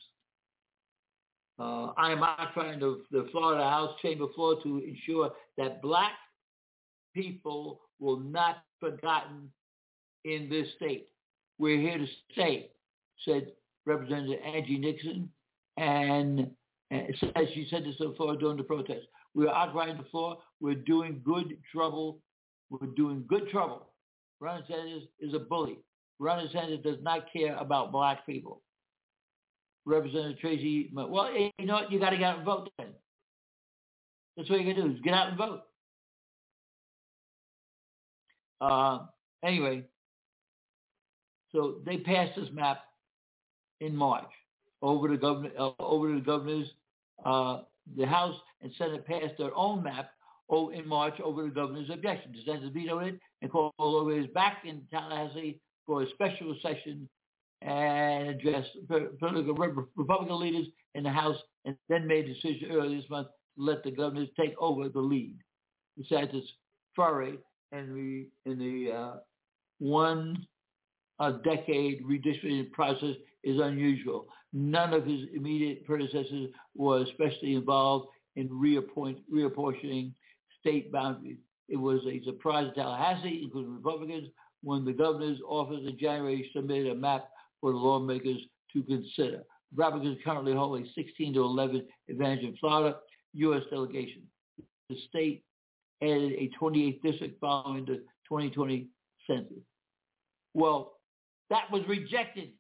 I am occupying the Florida House chamber floor to ensure that black people will not be forgotten in this state. We're here to stay, said Representative Angie Nixon, and she said this on the floor during the protest. We're occupying the floor. We're doing good trouble. We're doing good trouble. Ron DeSantis is a bully. Ron DeSantis does not care about black people. Representative Tracy, well, you know what? You got to get out and vote then. That's what you got to do, is get out and vote. Anyway, so they passed this map in March over the governors. The House and Senate passed their own map in March over the governor's objection. DeSantis vetoed it and called over his back in Tallahassee for a special session and addressed political Republican leaders in the House, and then made a decision earlier this month to let the governors take over the lead. DeSantis' foray in the one-decade redistricting process is unusual. None of his immediate predecessors were especially involved in reapportioning state boundaries. It was a surprise to Tallahassee, including Republicans, when the governor's office in January submitted a map for the lawmakers to consider. Republicans currently hold a 16-11 advantage in Florida U.S. delegation. The state added a 28th district following the 2020 census. Well, that was rejected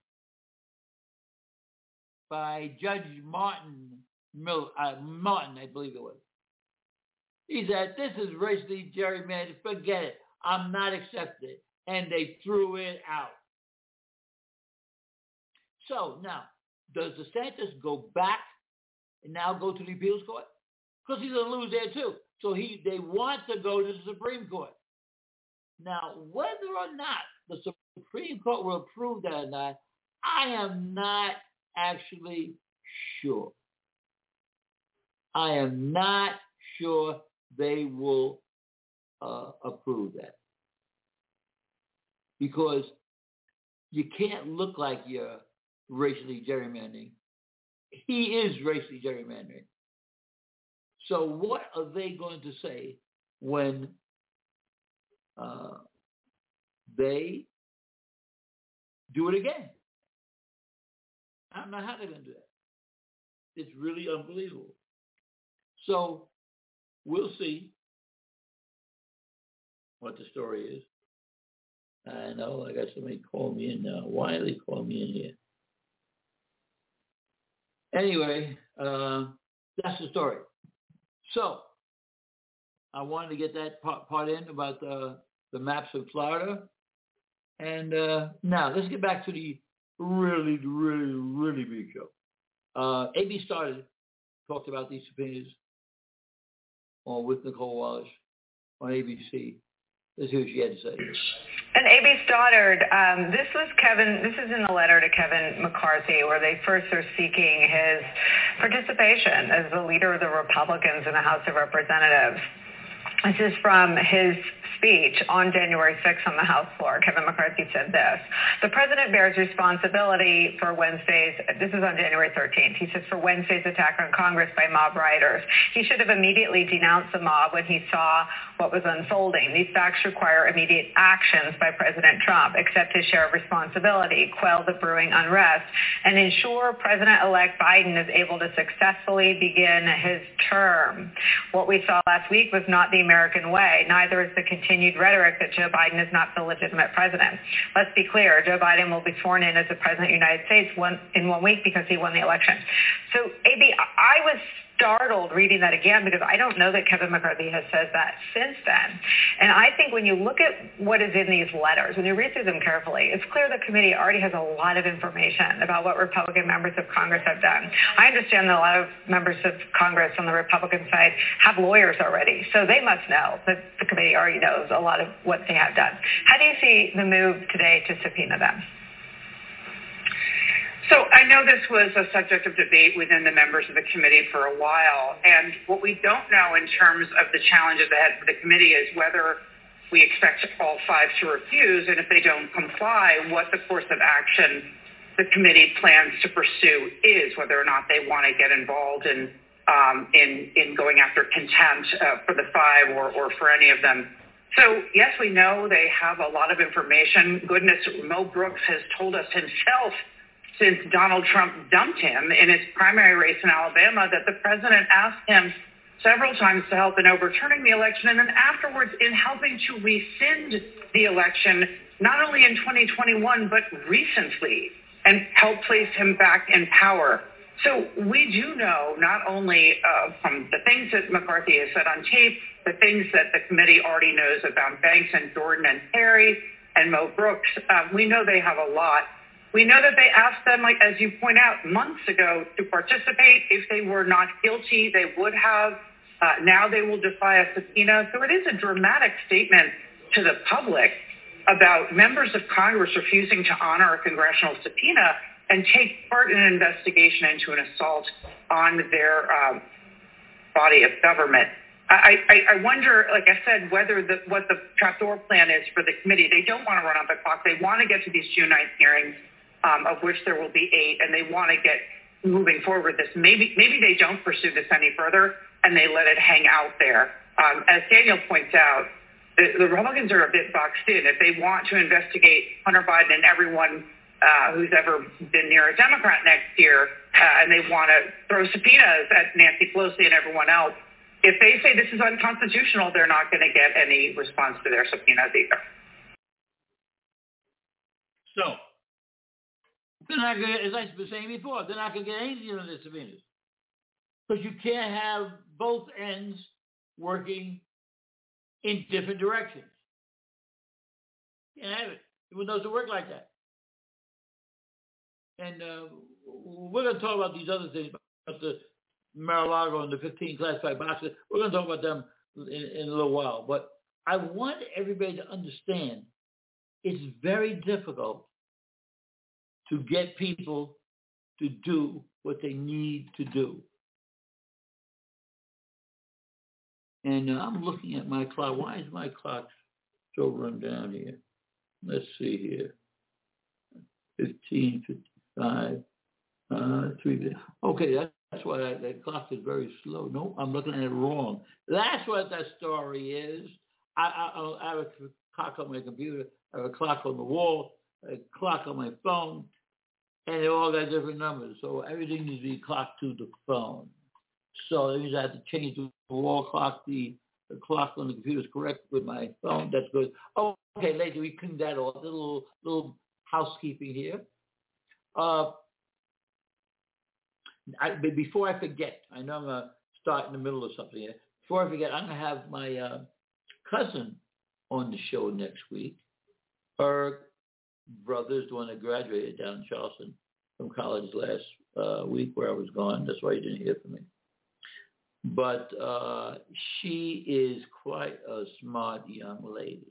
by Judge Martin, I believe it was. He said, this is racially gerrymandered. Forget it. I'm not accepting it. And they threw it out. So now, does DeSantis go back and now go to the appeals court? Because he's going to lose there too. So they want to go to the Supreme Court. Now, whether or not the Supreme Court will approve that or not, I am not actually sure. I am not sure they will approve that. Because you can't look like you're racially gerrymandering. He is racially gerrymandering. So what are they going to say when they do it again? I don't know how they're going to do that. It's really unbelievable. So we'll see what the story is. I know I got somebody call me in now. Why are they calling me in here? Anyway, that's the story. So I wanted to get that part in about the maps of Florida. And now let's get back to the really big show. A.B. talked about these subpoenas with Nicole Wallace on ABC. Let's hear what she had to say. And A.B. Stoddard, this is in a letter to Kevin McCarthy, where they first are seeking his participation as the leader of the Republicans in the House of Representatives. This is from his speech on January 6th on the House floor. Kevin McCarthy said this: the president bears responsibility for Wednesday's, this is on January 13th, he says, for Wednesday's attack on Congress by mob rioters. He should have immediately denounced the mob when he saw what was unfolding. These facts require immediate actions by President Trump. Accept his share of responsibility, quell the brewing unrest, and ensure President-elect Biden is able to successfully begin his term. What we saw last week was not the American way. Neither is the continued rhetoric that Joe Biden is not the legitimate president. Let's be clear. Joe Biden will be sworn in as the president of the United States in 1 week because he won the election. So, A.B., I was startled reading that again because I don't know that Kevin McCarthy has said that since then. And I think when you look at what is in these letters, when you read through them carefully, it's clear the committee already has a lot of information about what Republican members of Congress have done. I understand that a lot of members of Congress on the Republican side have lawyers already, so they must know that the committee already knows a lot of what they have done. How do you see the move today to subpoena them? So I know this was a subject of debate within the members of the committee for a while, and what we don't know in terms of the challenges ahead for the committee is whether we expect all five to refuse, and if they don't comply, what the course of action the committee plans to pursue is, whether or not they want to get involved in going after contempt for the five or for any of them. So, yes, we know they have a lot of information. Goodness, Mo Brooks has told us himself since Donald Trump dumped him in his primary race in Alabama that the president asked him several times to help in overturning the election and then afterwards in helping to rescind the election, not only in 2021, but recently, and help place him back in power. So we do know not only from the things that McCarthy has said on tape, the things that the committee already knows about Banks and Jordan and Perry and Mo Brooks, we know they have a lot. We know that they asked them, like as you point out, months ago to participate. If they were not guilty, they would have. Now they will defy a subpoena. So it is a dramatic statement to the public about members of Congress refusing to honor a congressional subpoena and take part in an investigation into an assault on their body of government. I wonder, like I said, whether what the trapdoor plan is for the committee. They don't want to run out the clock. They want to get to these June 9th hearings, of which there will be 8, and they want to get moving forward with this. Maybe they don't pursue this any further, and they let it hang out there. As Daniel points out, the Republicans are a bit boxed in. If they want to investigate Hunter Biden and everyone who's ever been near a Democrat next year, and they want to throw subpoenas at Nancy Pelosi and everyone else, if they say this is unconstitutional, they're not going to get any response to their subpoenas either. So, they're not going to, as I was saying before, they're not going to get anything on the subpoenas. Because you can't have both ends working in different directions. You can't have it. It doesn't work like that. And we're going to talk about these other things, about the Mar-a-Lago and the 15 classified boxes. We're going to talk about them in a little while. But I want everybody to understand it's very difficult to get people to do what they need to do. And I'm looking at my clock. Why is my clock so run down here? Let's see here. 15:55. 3. Okay, that's why that clock is very slow. No, I'm looking at it wrong. That's what that story is. I have a clock on my computer. I have a clock on the wall. A clock on my phone. And they all got different numbers. So everything needs to be clocked to the phone. So that means I have to change the wall clock. The clock on the computer is correct with my phone. That's good. Oh, okay, later we cleaned that off. A little housekeeping here. Before I forget, I know I'm going to start in the middle of something here. Before I forget, I'm going to have my cousin on the show next week. Her brother's the one that graduated down in Charleston from college last week where I was gone. That's why you didn't hear from me. But she is quite a smart young lady.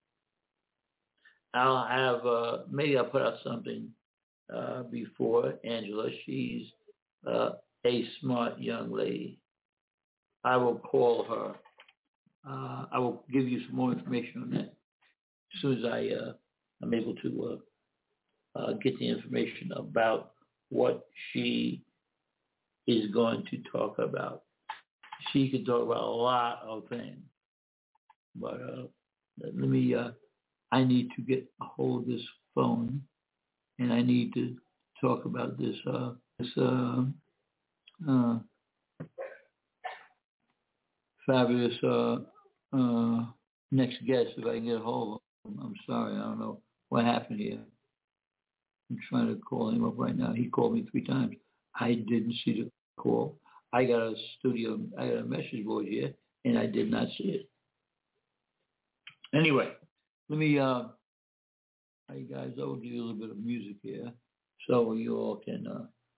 I'll have, maybe I'll put out something before Angela. She's a smart young lady. I will call her. I will give you some more information on that as soon as I'm able to get the information about what she is going to talk about. She can talk about a lot of things, but let me. I need to get a hold of this phone, and I need to talk about this. Fabulous next guest if I can get a hold of him. I'm sorry, I don't know what happened here. I'm trying to call him up right now. He called me 3 times. I didn't see the call. I got a message board here, and I did not see it. Anyway, let me, hey guys, I will give you a little bit of music here so you all can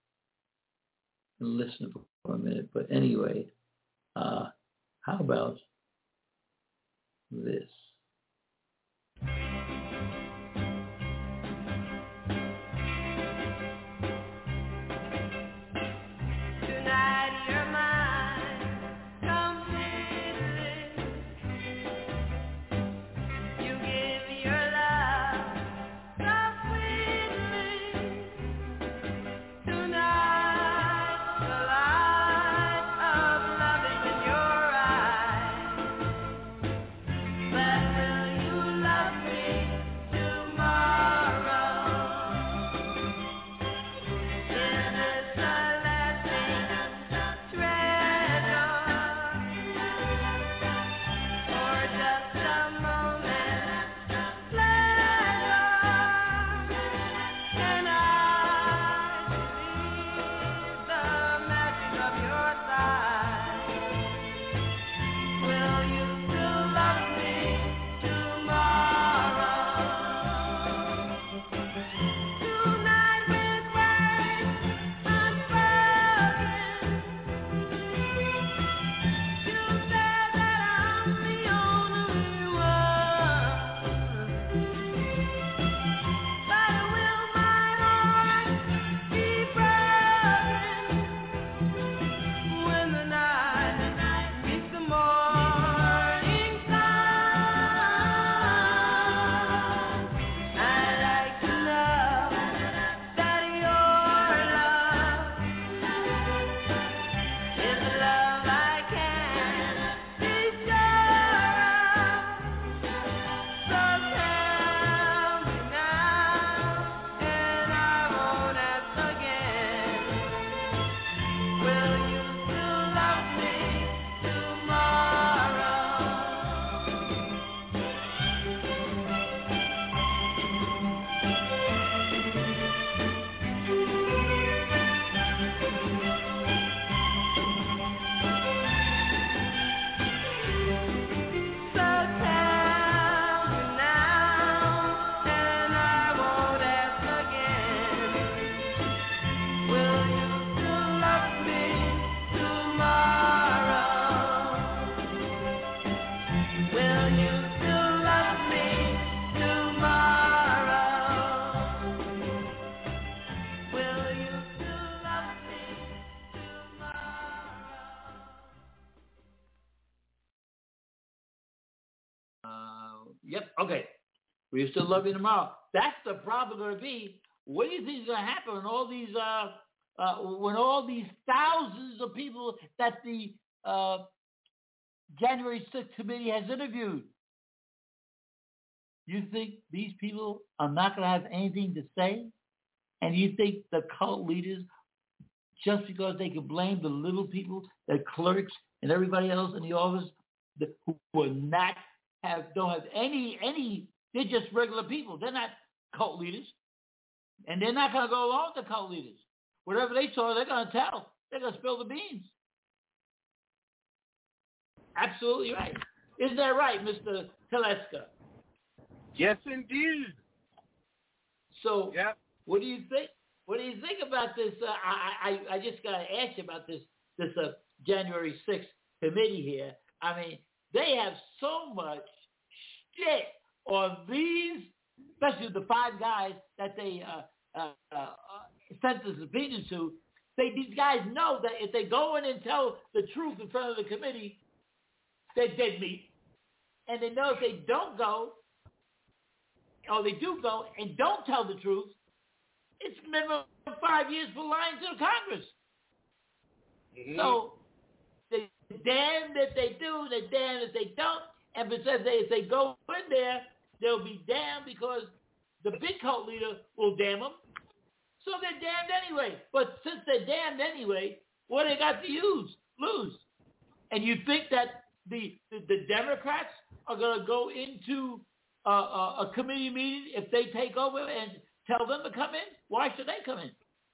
listen for a minute. But anyway, how about this? But Yep. Okay. We still love you tomorrow. That's the problem going to be. What do you think is going to happen when all these thousands of people that the January 6th committee has interviewed? You think these people are not going to have anything to say? And you think the cult leaders, just because they can blame the little people, the clerks and everybody else in the office who will not don't have any, they're just regular people. They're not cult leaders. And they're not going to go along with the cult leaders. Whatever they saw, they're going to tell. They're going to spill the beans. Absolutely right. Isn't that right, Mr. Teleska? Yes, indeed. So, what do you think? What do you think about this? I just got to ask you about this January 6th committee here. I mean, they have so much shit on these, especially the five guys that they sent the subpoenas to. These guys know that if they go in and tell the truth in front of the committee, they're dead meat. And they know if they don't go, or they do go and don't tell the truth, it's minimum 5 years for lying to the Congress. Mm-hmm. So they're damned if they do, they're damned if they don't. And besides, if they go in there, they'll be damned because the big cult leader will damn them. So they're damned anyway. But since they're damned anyway, what they got to lose? And you think that the Democrats are going to go into a committee meeting if they take over and tell them to come in? Why should they come in?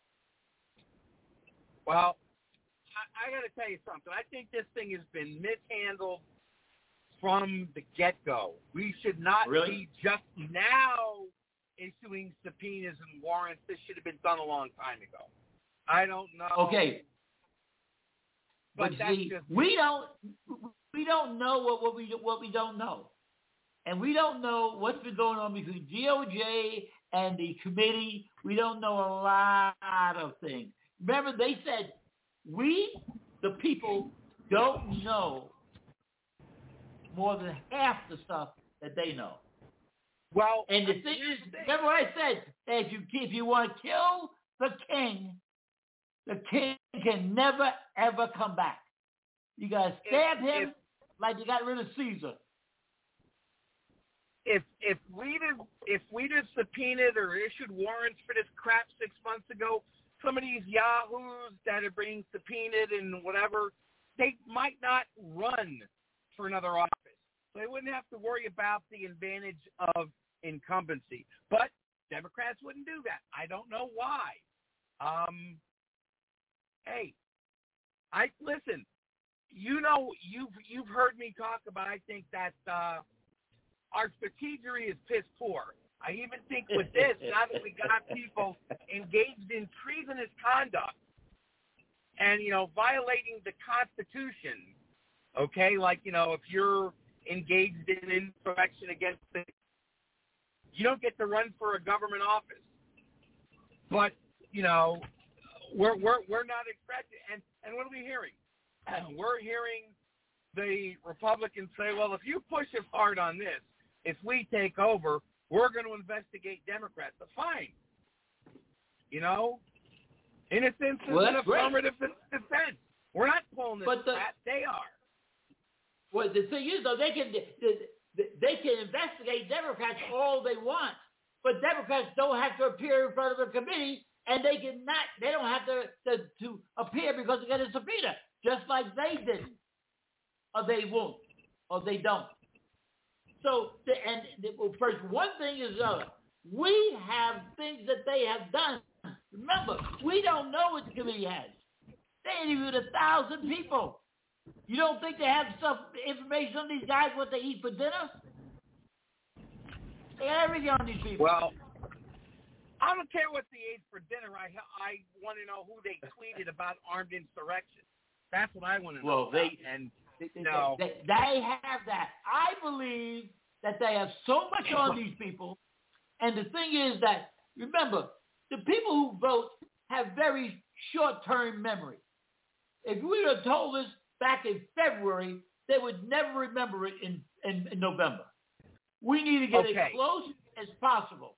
Well, I got to tell you something. I think this thing has been mishandled from the get-go. We should not be just now issuing subpoenas and warrants. This should have been done a long time ago. I don't know. Okay. But see, we don't know what we don't know. And we don't know what's been going on between DOJ and the committee. We don't know a lot of things. Remember, they said, we, the people, don't know more than half the stuff that they know. Well, and the thing is, remember what I said, that if you want to kill the king can never, ever come back. You got to stab him like you got rid of Caesar. If we'd have subpoenaed or issued warrants for this crap 6 months ago, some of these yahoos that are being subpoenaed and whatever, they might not run for another office. So they wouldn't have to worry about the advantage of incumbency. But Democrats wouldn't do that. I don't know why. Hey, listen. You know, you've heard me talk about. I think that our strategery is piss poor. I even think with this, now that we got people engaged in treasonous conduct and, violating the Constitution, okay, like, if you're engaged in insurrection against it, you don't get to run for a government office. But, we're not expected. And what are we hearing? We're hearing the Republicans say, well, if you push us hard on this, if we take over, we're going to investigate Democrats. But fine. Innocence is an affirmative defense. We're not pulling this fat. They are. Well, the thing is, though, they can investigate Democrats all they want, but Democrats don't have to appear in front of a committee, and they don't have to appear because they get a subpoena, just like they didn't, or they won't, or they don't. So, first, one thing is we have things that they have done. Remember, we don't know what the committee has. They interviewed 1,000 people. You don't think they have some information on these guys, what they eat for dinner? They got everything on these people. Well, I don't care what they ate for dinner. I want to know who they tweeted about armed insurrection. That's what I want to know. They have that. I believe that they have so much on these people. And the thing is that, remember, the people who vote have very short-term memory. If we would have told us back in February, they would never remember it in November. We need to get as close as possible.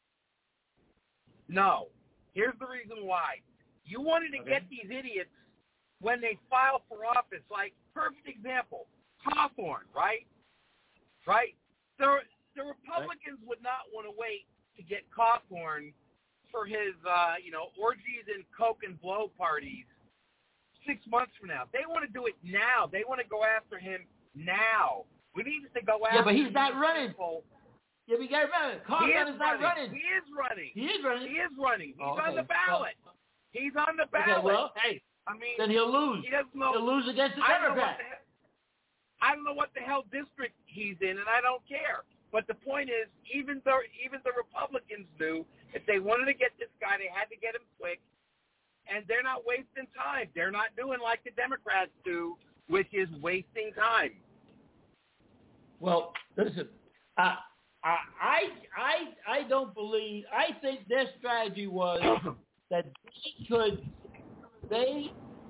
No. Here's the reason why. You wanted to get these idiots when they file for office. Like, perfect example, Hawthorne, right? Right? The Republicans would not want to wait to get Hawthorne for his, orgies and coke and blow parties 6 months from now. They want to do it now. They want to go after him now. We need to go after him. Yeah, but he's not running. People. Yeah, we got to remember, Hawthorne is not running. He is running. He is running. He is running. He's on the ballot. He's on the ballot. Okay, well, hey, I mean, then he'll lose. He doesn't know. He'll lose against the Democrats. I don't know what the hell district he's in, and I don't care. But the point is, even the Republicans knew if they wanted to get this guy, they had to get him quick, and they're not wasting time. They're not doing like the Democrats do, which is wasting time. Well, listen, I don't believe. I think their strategy was that the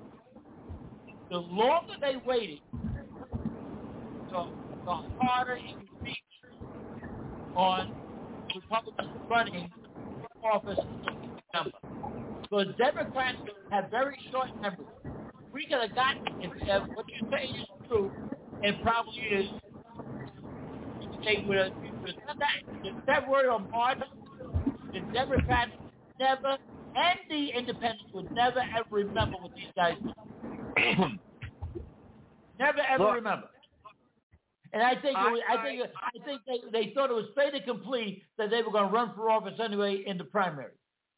longer they waited, the harder it would be on Republicans running office in November. Because Democrats have very short memories. We could have gotten, if what you're saying is true, and probably is, they would have done that in February or March. The Democrats never, and the independents would never ever remember what these guys did. Never ever remember. And I think they thought it was fait accompli that they were going to run for office anyway in the primary.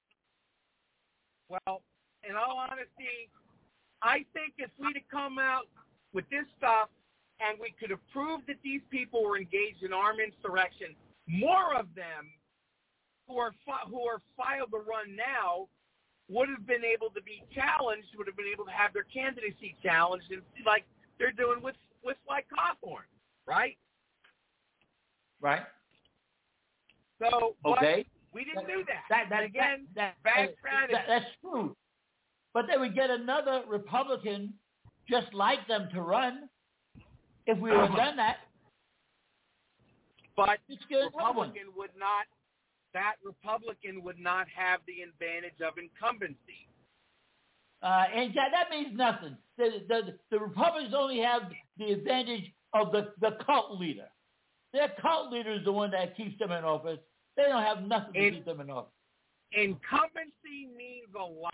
Well, in all honesty, I think if we'd have come out with this stuff and we could have proved that these people were engaged in armed insurrection, more of them who are filed to run now would have been able to be challenged, would have been able to have their candidacy challenged, and like they're doing with like Hawthorne, right? Right. So, okay. We didn't do that. Bad strategy. That's true. But they would get another Republican just like them to run if we would have done that. But that Republican would not have the advantage of incumbency. And that means nothing. The Republicans only have the advantage of the cult leader. Their cult leader is the one that keeps them in office. They don't have nothing to keep them in office. Incumbency means a lot.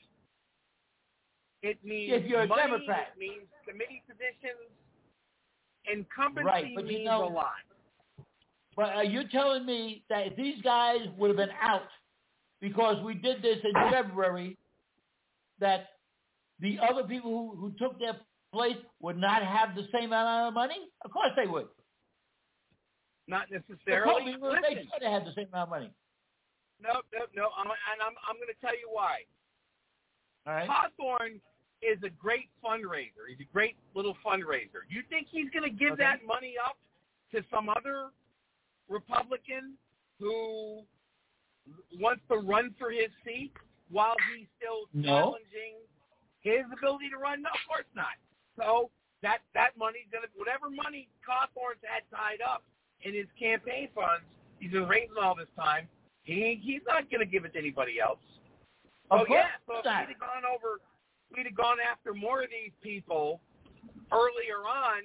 It means if you're a money, Democrat. It means committee positions. Incumbency means a lot. But you're telling me that if these guys would have been out because we did this in February, that the other people who took their place would not have the same amount of money? Of course they would. Not necessarily. They should have had the same amount of money. No. I'm going to tell you why. All right. Hawthorne is a great fundraiser. He's a great little fundraiser. You think he's going to give that money up to some other Republican who wants to run for his seat while he's still challenging his ability to run? No, of course not. So that money's going to, whatever money Hawthorne's had tied up in his campaign funds, he's been raising all this time, he's not going to give it to anybody else. So if we'd have gone after more of these people earlier on,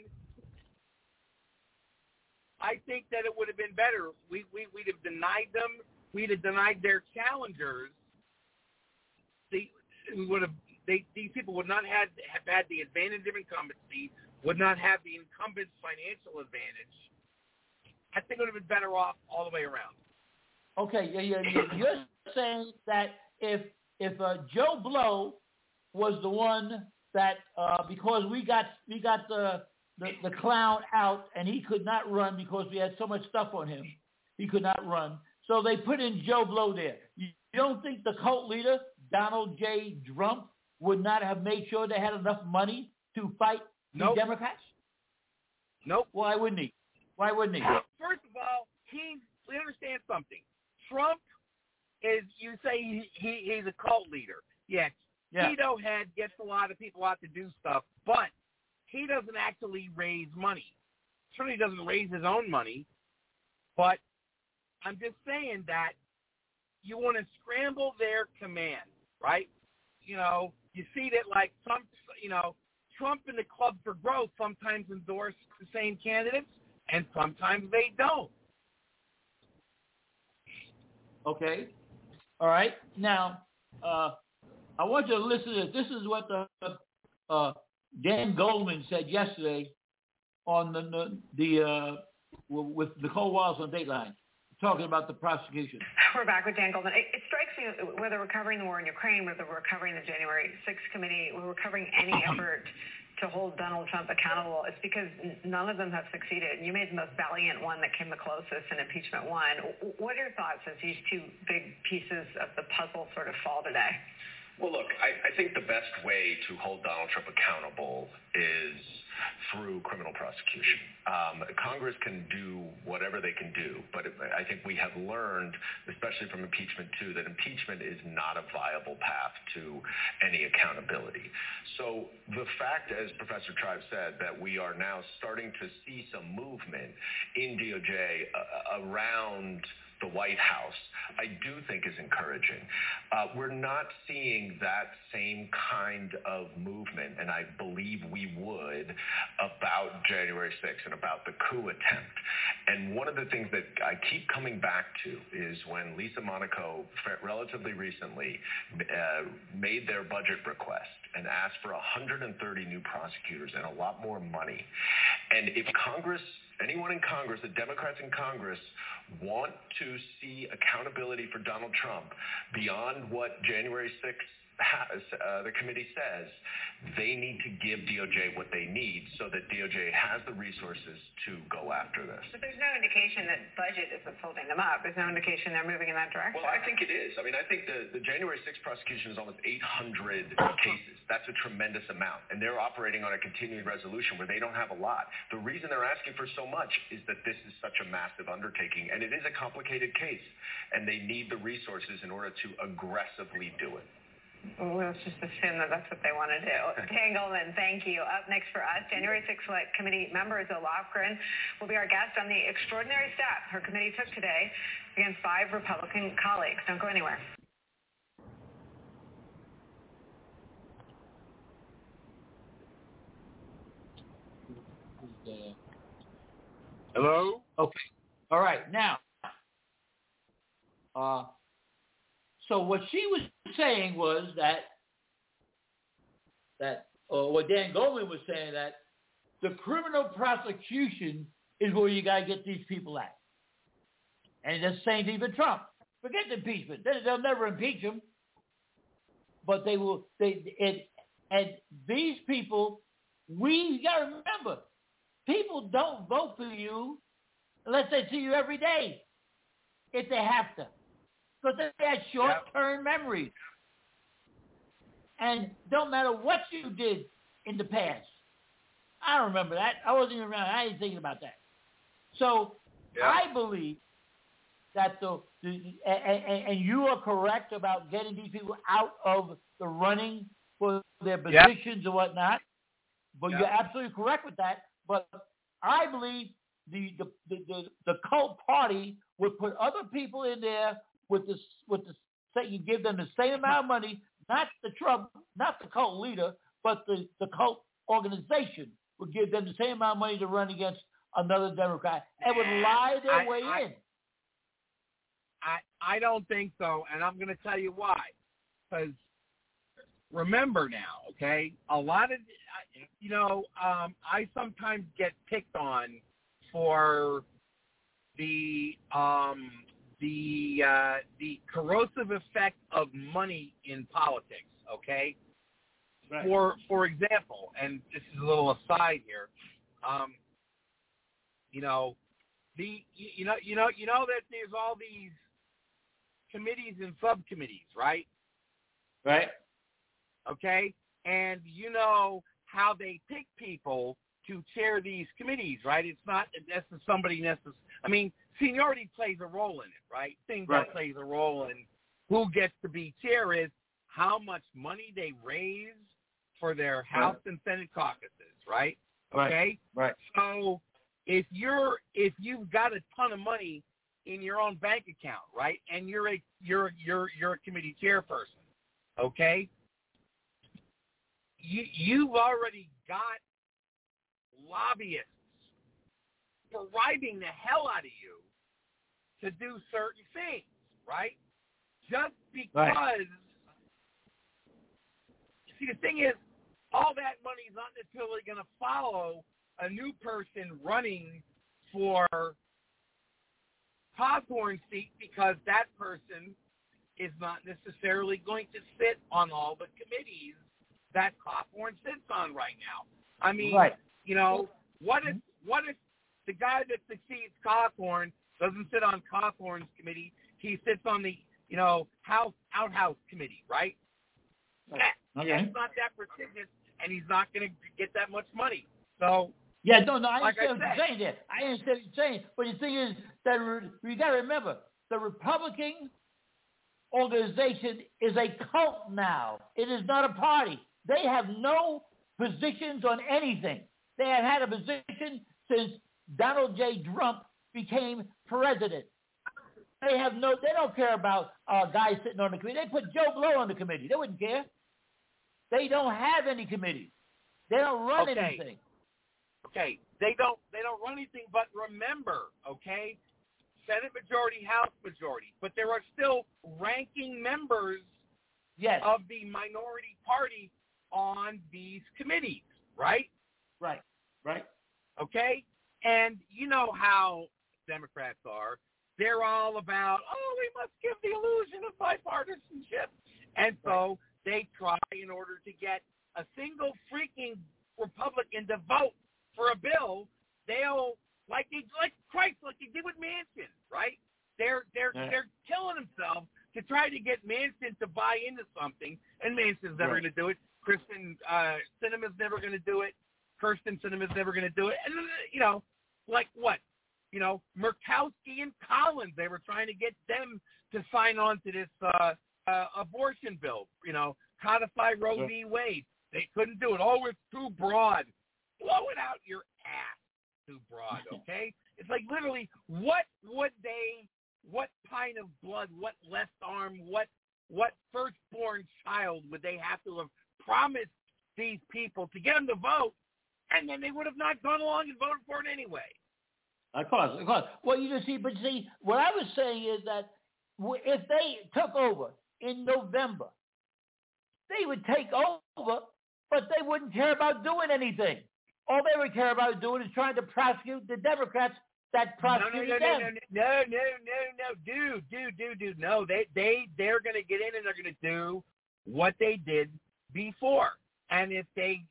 I think that it would have been better. We'd have denied them. We'd have denied their challengers. These people would not have had the advantage of incumbency, would not have the incumbent's financial advantage. I think it would have been better off all the way around. Okay, you're saying that if Joe Blow was the one that because we got the clown out and he could not run because we had so much stuff on him, he could not run. So they put in Joe Blow there. You don't think the cult leader, Donald J. Trump, would not have made sure they had enough money to fight the Democrats? Nope. Why wouldn't he? First of all, we understand something. Trump is, you say he's a cult leader. Yes. Tito Head gets a lot of people out to do stuff, but he doesn't actually raise money. Certainly doesn't raise his own money. But I'm just saying that you want to scramble their command, right? You know, you see that like some, you know, Trump and the Club for Growth sometimes endorse the same candidates, and sometimes they don't. Okay. All right. Now, I want you to listen to this. This is what Dan Goldman said yesterday on with Nicole Wallace on Dateline, talking about the prosecution. We're back with Dan Goldman. It strikes me, whether we're covering the war in Ukraine, whether we're covering the January 6th committee, whether we're covering any effort to hold Donald Trump accountable, it's because none of them have succeeded. You made the most valiant one that came the closest in impeachment one. What are your thoughts as these two big pieces of the puzzle sort of fall today? Well, look, I think the best way to hold Donald Trump accountable is through criminal prosecution. Congress can do whatever they can do, but I think we have learned, especially from impeachment too, that impeachment is not a viable path to any accountability. So the fact, as Professor Tribe said, that we are now starting to see some movement in DOJ around the White House, I do think is encouraging. We're not seeing that same kind of movement, and I believe we would, about January 6th and about the coup attempt. And one of the things that I keep coming back to is when Lisa Monaco relatively recently made their budget request and asked for 130 new prosecutors and a lot more money. And if Congress, anyone in Congress, the Democrats in Congress, want to see accountability for Donald Trump beyond what January 6th has, the committee says, they need to give DOJ what they need so that DOJ has the resources to go after this. But there's no indication that budget is what's holding them up. There's no indication they're moving in that direction. Well, I think it is. I mean, I think the January 6th prosecution is almost 800 cases. That's a tremendous amount. And they're operating on a continuing resolution where they don't have a lot. The reason they're asking for so much is that this is such a massive undertaking, and it is a complicated case, and they need the resources in order to aggressively do it. Well, let's just assume that that's what they want to do. Dan Goldman, thank you. Up next for us, January 6th Select Committee member Zoe Lofgren will be our guest on the extraordinary step her committee took today against 5 Republican colleagues. Don't go anywhere. Hello? Okay. All right. Now, so what she was saying was that what Dan Goldman was saying, that the criminal prosecution is where you got to get these people at. And that's saying to even Trump, forget the impeachment. They'll never impeach him. But they will. And these people, we got to remember, people don't vote for you unless they see you every day, if they have to. Because they have short-term memories. And don't matter what you did in the past. I don't remember that. I wasn't even around. I ain't thinking about that. So I believe that and you are correct about getting these people out of the running for their positions and whatnot. But you're absolutely correct with that. But I believe the cult party would put other people in there with the you give them the same amount of money, not the Trump, not the cult leader, but the cult organization would give them the same amount of money to run against another Democrat and would lie their way in. I don't think so, and I'm going to tell you why. Because remember now, okay, a lot of, I sometimes get picked on for the corrosive effect of money in politics, okay? Right. For example, and this is a little aside here, you know that there's all these committees and subcommittees, right? Right. Okay, and you know how they pick people to chair these committees, right? It's not somebody necessarily. I mean, seniority plays a role in it, right? Things that plays a role in who gets to be chair is how much money they raise for their House and Senate caucuses, right? Okay? Right. So if you've got a ton of money in your own bank account, right, and you're a committee chairperson, okay, you've already got lobbyists bribing the hell out of you to do certain things, right? Just because, see, the thing is, all that money is not necessarily going to follow a new person running for Cawthorn's seat, because that person is not necessarily going to sit on all the committees that Cawthorn sits on right now. I mean, you know, what if the guy that succeeds Cawthorn doesn't sit on Cawthorn's committee? He sits on the, you know, outhouse committee, right? That's not that prestigious, and he's not going to get that much money. So I understand like what you're saying there. I understand what you're saying, but the thing is that you got to remember, the Republican organization is a cult now. It is not a party. They have no positions on anything. They have had a position since Donald J. Trump became president. They don't care about guys sitting on the committee. They put Joe Blow on the committee. They wouldn't care. They don't have any committee. They don't run anything. Okay, they don't run anything. But remember, okay, Senate majority, House majority, but there are still ranking members of the minority party on these committees, right? Right. Okay, and you know how Democrats are. They're all about, we must give the illusion of bipartisanship. And so they try, in order to get a single freaking Republican to vote for a bill, they'll, like they did with Manchin, right? They're killing themselves to try to get Manchin to buy into something, and Manchin's never going to do it. Kyrsten Sinema's never going to do it. Kyrsten Sinema's never going to do it. And, you know, like what? You know, Murkowski and Collins, they were trying to get them to sign on to this abortion bill, you know, codify Roe v. Wade. They couldn't do it. Oh, it's too broad. Blow it out your ass. Too broad, okay? It's like literally, what pint of blood, what left arm, what firstborn child would they have to have promised these people to get them to vote, and then they would have not gone along and voted for it anyway. Of course. Well, you see, what I was saying is that if they took over in November, they would take over, but they wouldn't care about doing anything. All they would care about doing is trying to prosecute the Democrats that prosecuted them. No, dude. No, they're going to get in and they're going to do what they did before. And if they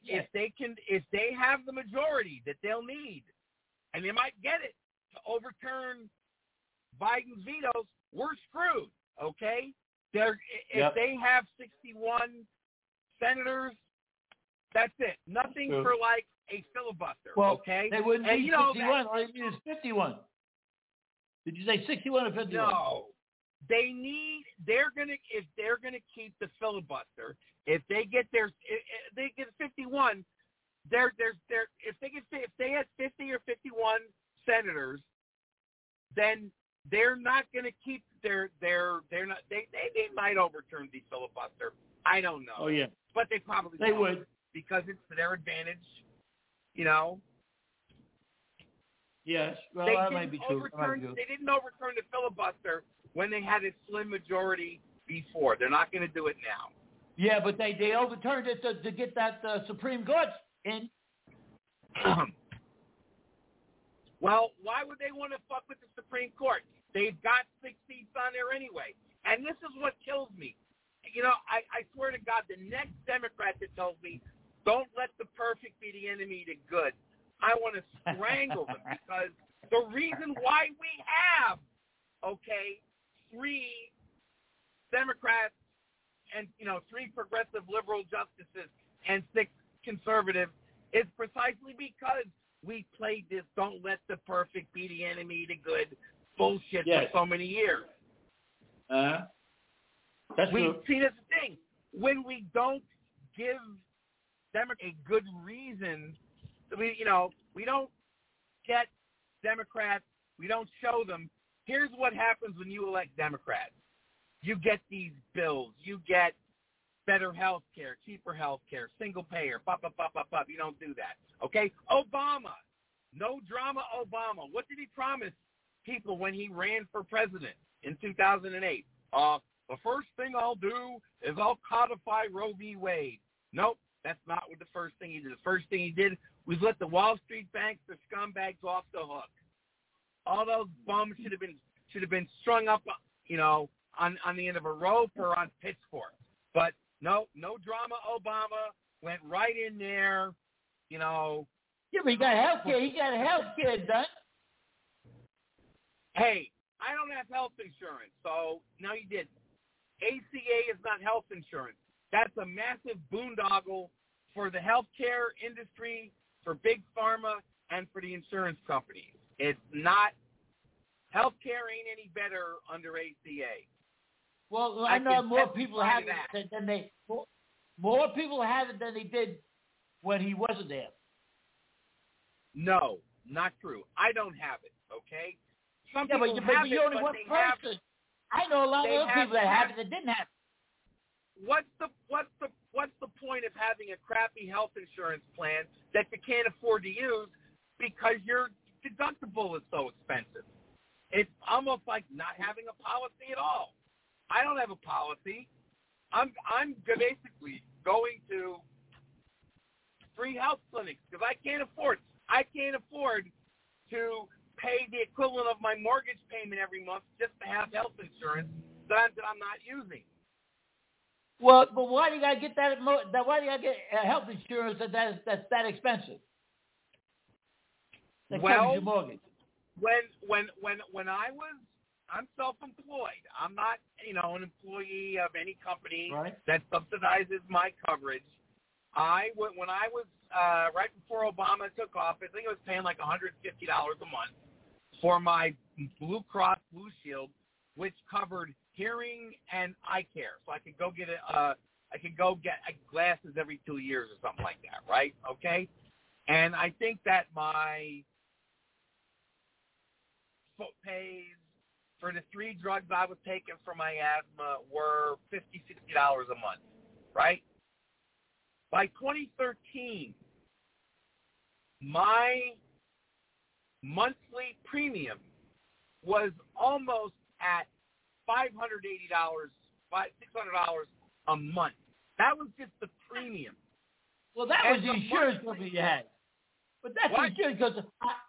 have the majority that they'll need, and they might get it to overturn Biden's vetoes, we're screwed, okay? If they have 61 senators, that's it. Nothing for like a filibuster, okay? They wouldn't be 61, or maybe it's 51. Did you say 61 or 51? No. They're gonna keep the filibuster. If they get 51, if they had 50 or 51 senators, then they're not going to keep they might overturn the filibuster. I don't know. Oh yeah, but they probably would, because it's to their advantage. You know. Yes, well, that might be true. They didn't overturn the filibuster when they had a slim majority before. They're not going to do it now. Yeah, but they overturned it to get that Supreme Court in. Well, why would they want to fuck with the Supreme Court? They've got 6 seats on there anyway. And this is what kills me. You know, I swear to God, the next Democrat that tells me, don't let the perfect be the enemy to good, I want to strangle them, because the reason why we have, 3 Democrats and, 3 progressive liberal justices and 6 conservative is precisely because we played this don't let the perfect be the enemy to good bullshit for so many years. That's true. See, that's the thing. When we don't give them a good reason, we don't get Democrats, we don't show them. Here's what happens when you elect Democrats. You get these bills. You get better health care, cheaper health care, single payer, You don't do that. Okay? Obama. No drama Obama. What did he promise people when he ran for president in 2008? The first thing I'll do is I'll codify Roe v. Wade. Nope, that's not what the first thing he did. The first thing he did was let the Wall Street banks, the scumbags, off the hook. All those bums should have been strung up, on the end of a rope or on pitchforks. But no drama. Obama went right in there, Yeah, but he got health care. He got health care done. Hey, I don't have health insurance, so no, you didn't. ACA is not health insurance. That's a massive boondoggle for the healthcare industry, for big pharma, and for the insurance companies. It's not. Healthcare ain't any better under ACA. Well, I know more people have it than more people have it than they did when he wasn't there. No, not true. I don't have it. Okay. Some yeah, people but have you're only one person. I know a lot of other people that have it that didn't have it. What's the point of having a crappy health insurance plan that you can't afford to use because your deductible is so expensive? It's almost like not having a policy at all. I don't have a policy. I'm basically going to free health clinics because I can't afford to pay the equivalent of my mortgage payment every month just to have health insurance that I'm not using. Well, but why do you gotta get that? Why do you gotta get health insurance that's that expensive? That covers your mortgage. I'm self-employed. I'm not, an employee of any company right. that subsidizes my coverage. When I was right before Obama took office, I think I was paying like $150 a month for my Blue Cross Blue Shield, which covered hearing and eye care. So I could go get glasses every 2 years or something like that, right? Okay? And I think that my foot pays for the 3 drugs I was taking for my asthma were $50, $60 a month, right? By 2013, my monthly premium was almost at $580, $600 a month. That was just the premium. Well, that was the insurance company you had. But that's the insurance because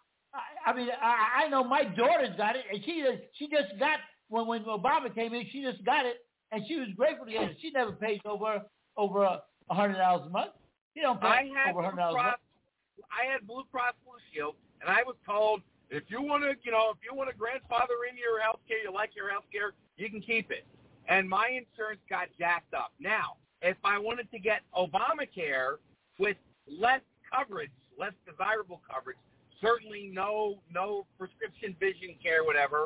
I know my daughter's got it, and she just got when Obama came in, she just got it, and she was grateful to get it. She never pays over $100 a month. You don't pay over $100 a month. I had Blue Cross Blue Shield, and I was told if you want to grandfather in your health care, you like your health care, you can keep it. And my insurance got jacked up. Now, if I wanted to get Obamacare with less coverage, less desirable coverage, certainly no prescription vision care, whatever,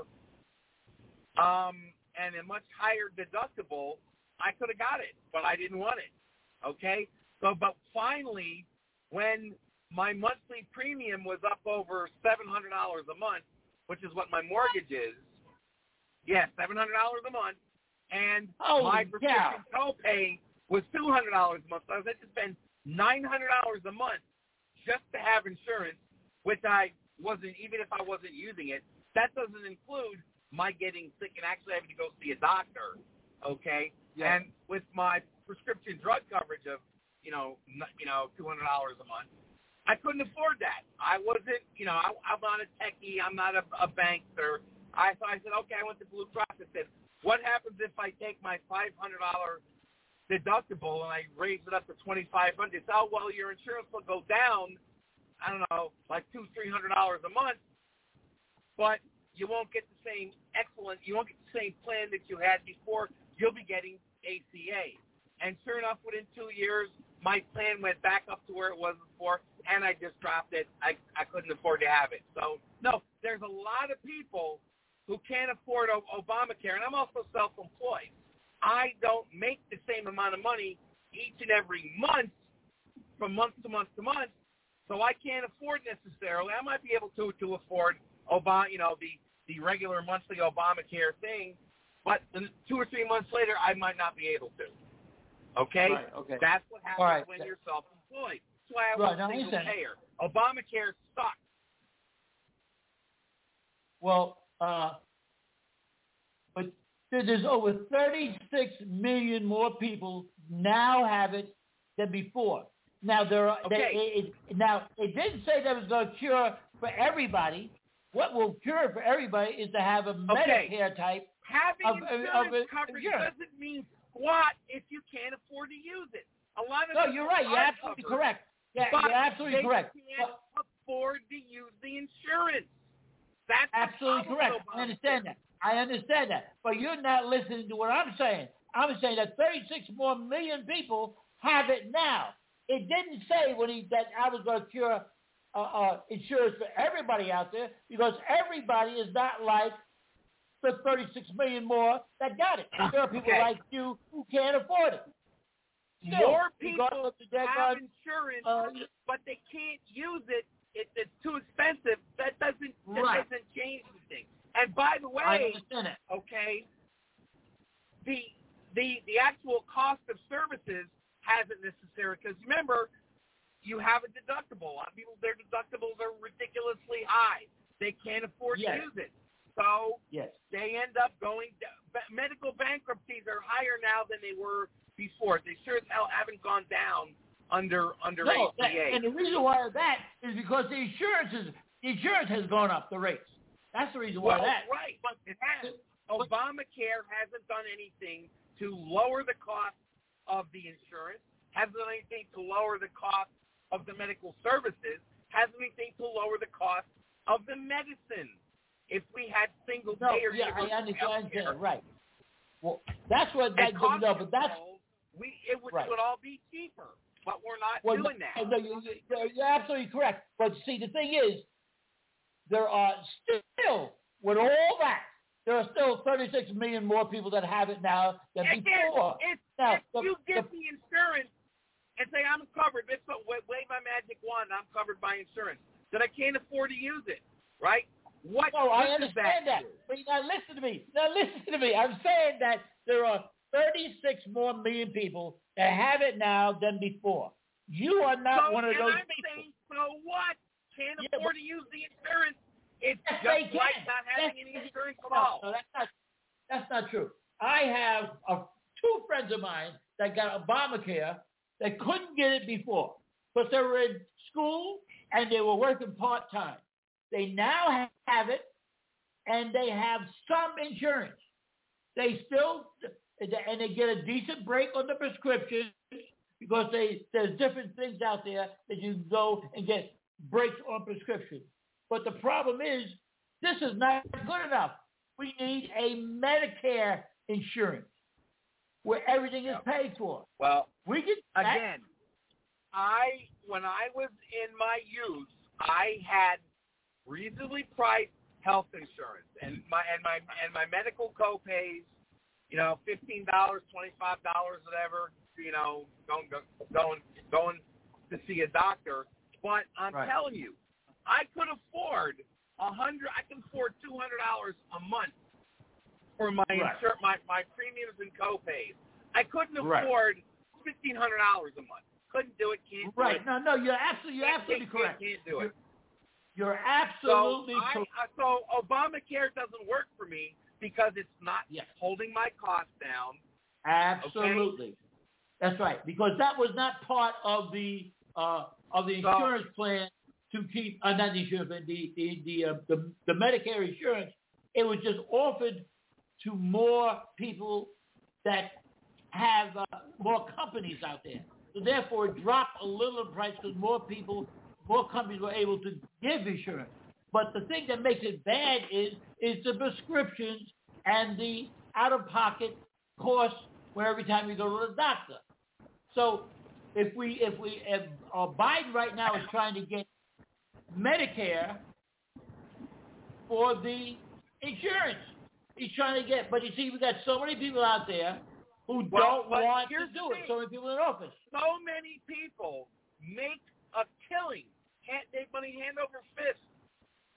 and a much higher deductible, I could have got it, but I didn't want it. Okay? But finally, when my monthly premium was up over $700 a month, which is what my mortgage is, $700 a month, and my prescription copay was $200 a month. So I was had to spend $900 a month just to have insurance, which I wasn't, even if I wasn't using it. That doesn't include my getting sick and actually having to go see a doctor, okay? Yeah. And with my prescription drug coverage of, $200 a month, I couldn't afford that. I wasn't, I'm not a techie. I'm not a bankster. So I said, okay, I went to Blue Cross and said, what happens if I take my $500 deductible and I raise it up to $2,500? Oh, well, your insurance will go down, I don't know, like $200-$300 a month, but you won't get the same you won't get the same plan that you had before. You'll be getting ACA. And sure enough, within 2 years, my plan went back up to where it was before, and I just dropped it. I couldn't afford to have it. So, no, there's a lot of people who can't afford Obamacare, and I'm also self-employed. I don't make the same amount of money each and every month from month to month to month, so I can't afford necessarily. I might be able to afford the regular monthly Obamacare thing, but 2 or 3 months later, I might not be able to. Okay? Right, okay. That's what happens when you're self-employed. That's why I was a single payer. Obamacare sucks. Well, but there's over 36 million more people now have it than before. Now it didn't say that it was going to cure for everybody. What will cure for everybody is to have a Medicare type. Having insurance coverage doesn't mean squat if you can't afford to use it. A lot of you're right. You're absolutely correct. Yeah, you're absolutely correct. They can't afford to use the insurance. That's absolutely correct. I understand that. But you're not listening to what I'm saying. I'm saying that 36 more million people have it now. It didn't say that I was going to cure insurance for everybody out there, because everybody is not like the 36 million more that got it. There are people like you who can't afford it. Still, more people have insurance, but they can't use it. It's too expensive. That doesn't change anything. And by the way, I understand it. Okay, the actual cost of services hasn't necessarily, because remember, you have a deductible. A lot of people, their deductibles are ridiculously high. They can't afford to use it. So they end up going down. Medical bankruptcies are higher now than they were before. They sure as hell haven't gone down under ACA. And the reason why of that is because the insurance has gone up, the rates. That's the reason why that. Right, but it has. Obamacare hasn't done anything to lower the cost of the insurance, hasn't done anything to lower the cost of the medical services, hasn't done anything to lower the cost of the medicine. If we had single payer, I understand, right? Well, that's what that. But that's it would all be cheaper, but we're not doing that. No, you're absolutely correct. But see, the thing is, there are still, with all that, there are still 36 million more people that have it now than before. If you get the insurance and say I'm covered, wave my magic wand, I'm covered by insurance, then I can't afford to use it, right? I understand that. But now listen to me. I'm saying that there are 36 more million people that have it now than before. You are not one of those people. Saying, so what? Can't afford to use the insurance. It's just like not having any insurance at all. No, that's not true. I have two friends of mine that got Obamacare that couldn't get it before because they were in school and they were working part-time. They now have it, and they have some insurance. They still, and they get a decent break on the prescription because there's different things out there that you can go and get breaks on prescription. But the problem is, this is not good enough. We need a Medicare insurance where everything is paid for. Well, we can again. When I was in my youth, I had reasonably priced health insurance, and my medical co-pays, $15, $25, whatever, going to see a doctor. But I'm telling you, I could afford I can afford $200 a month for my insurance, my premiums and co-pays. I couldn't afford $1,500 a month. Couldn't do it. Can't do it. No, you're absolutely correct. Can't do it. You're absolutely correct. So Obamacare doesn't work for me because it's not holding my costs down. Absolutely. Okay? That's right. Because that was not part of the insurance plan to keep not the insurance, but the Medicare insurance. It was just offered to more people that have more companies out there. So therefore, it dropped a little in price because more companies were able to give insurance. But the thing that makes it bad is the prescriptions and the out-of-pocket costs where every time you go to the doctor. So if Biden right now is trying to get Medicare for the insurance, he's trying to get. But you see, we got so many people out there who don't want to do it. So many people in office. So many people make a killing. They money hand over fist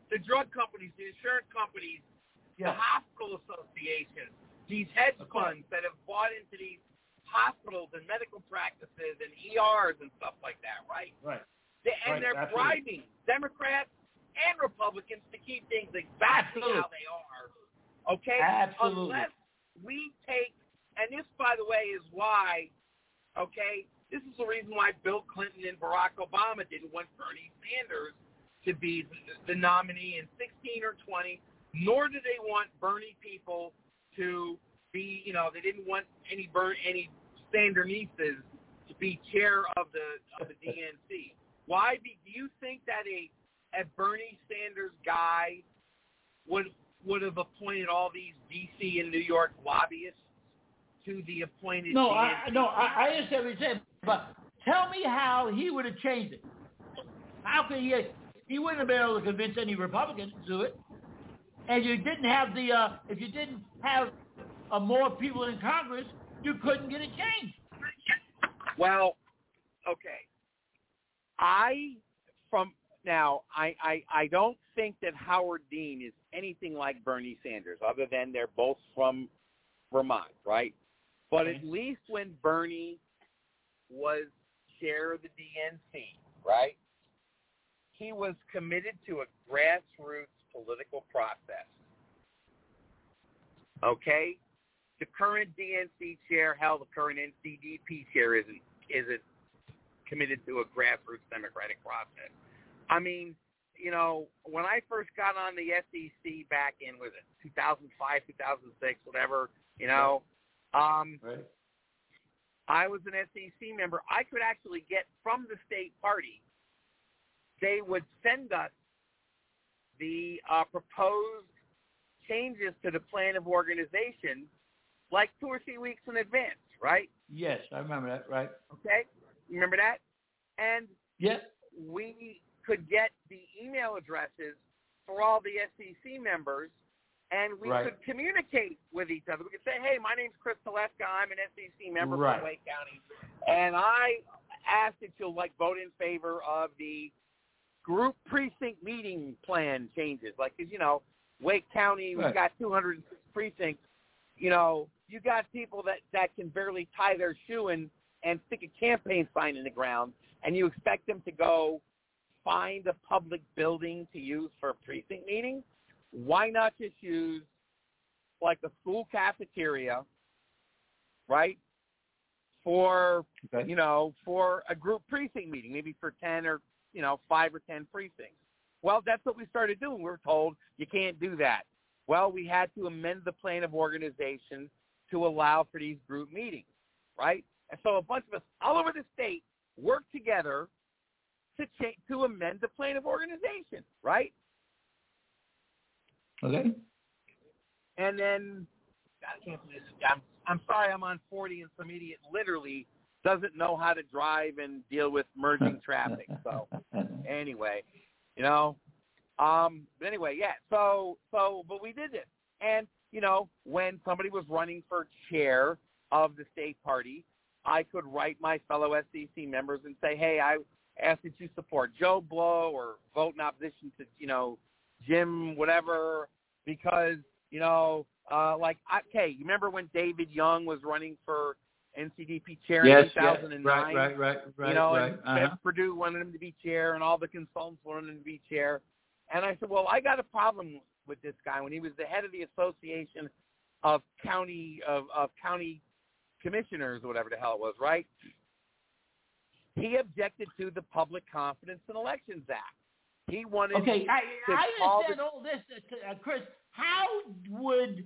the drug companies, the insurance companies, the hospital associations, these hedge funds that have bought into these hospitals and medical practices and ERs and stuff like that, right? Right. And they're bribing Democrats and Republicans to keep things exactly how they are. Okay? Absolutely. Unless we take, and this, by the way, is why, okay, this is the reason why Bill Clinton and Barack Obama didn't want Bernie Sanders to be the nominee in 16 or 20, nor did they want Bernie people to be, they didn't want any Sanderneses to be chair of the DNC. Why? Do you think that a Bernie Sanders guy would have appointed all these D.C. and New York lobbyists to the appointed DNC? I understand what you're saying, but tell me how he would have changed it. How could he wouldn't have been able to convince any Republicans to do it. And you didn't have if you didn't have more people in Congress, you couldn't get it changed. Well, okay. I don't think that Howard Dean is anything like Bernie Sanders, other than they're both from Vermont, right? But at least when Bernie was chair of the DNC, right, he was committed to a grassroots political process. Okay? The current DNC chair, the current NCDP chair isn't committed to a grassroots democratic process. I mean, when I first got on the SEC back in, 2005, 2006, whatever, right. I was an SEC member. I could actually get from the state party, they would send us the proposed changes to the plan of organization like 2 or 3 weeks in advance, right? Yes, I remember that, right. Okay? You remember that? And yes, we could get the email addresses for all the SEC members, and we could communicate with each other. We could say, hey, my name's Chris Teleska. I'm an SEC member from Wake County, and I ask that you'll vote in favor of the group precinct meeting plan changes. Because, Wake County, we've got 206 precincts. You got people that can barely tie their shoe and stick a campaign sign in the ground, and you expect them to go find a public building to use for a precinct meeting? Why not just use a school cafeteria, right, for, for a group precinct meeting, maybe for 10 or, 5 or 10 precincts? Well, that's what we started doing. We were told you can't do that. Well, we had to amend the plan of organization to allow for these group meetings, right? And so a bunch of us all over the state worked together to amend the plan of organization, right? Okay. And then, I can't believe this. I'm sorry I'm on 40 and some idiot literally doesn't know how to drive and deal with merging traffic. So anyway, but anyway, yeah. But we did this. And, when somebody was running for chair of the state party, I could write my fellow SEC members and say, hey, I ask that you support Joe Blow or vote in opposition to, Jim, whatever, because, you remember when David Young was running for NCDP chair in 2009? Right. And Perdue wanted him to be chair, and all the consultants wanted him to be chair. And I said, well, I got a problem with this guy. When he was the head of the Association of County Commissioners, or whatever the hell it was, right? He objected to the Public Confidence in Elections Act. He wanted I understand all this, Chris. How would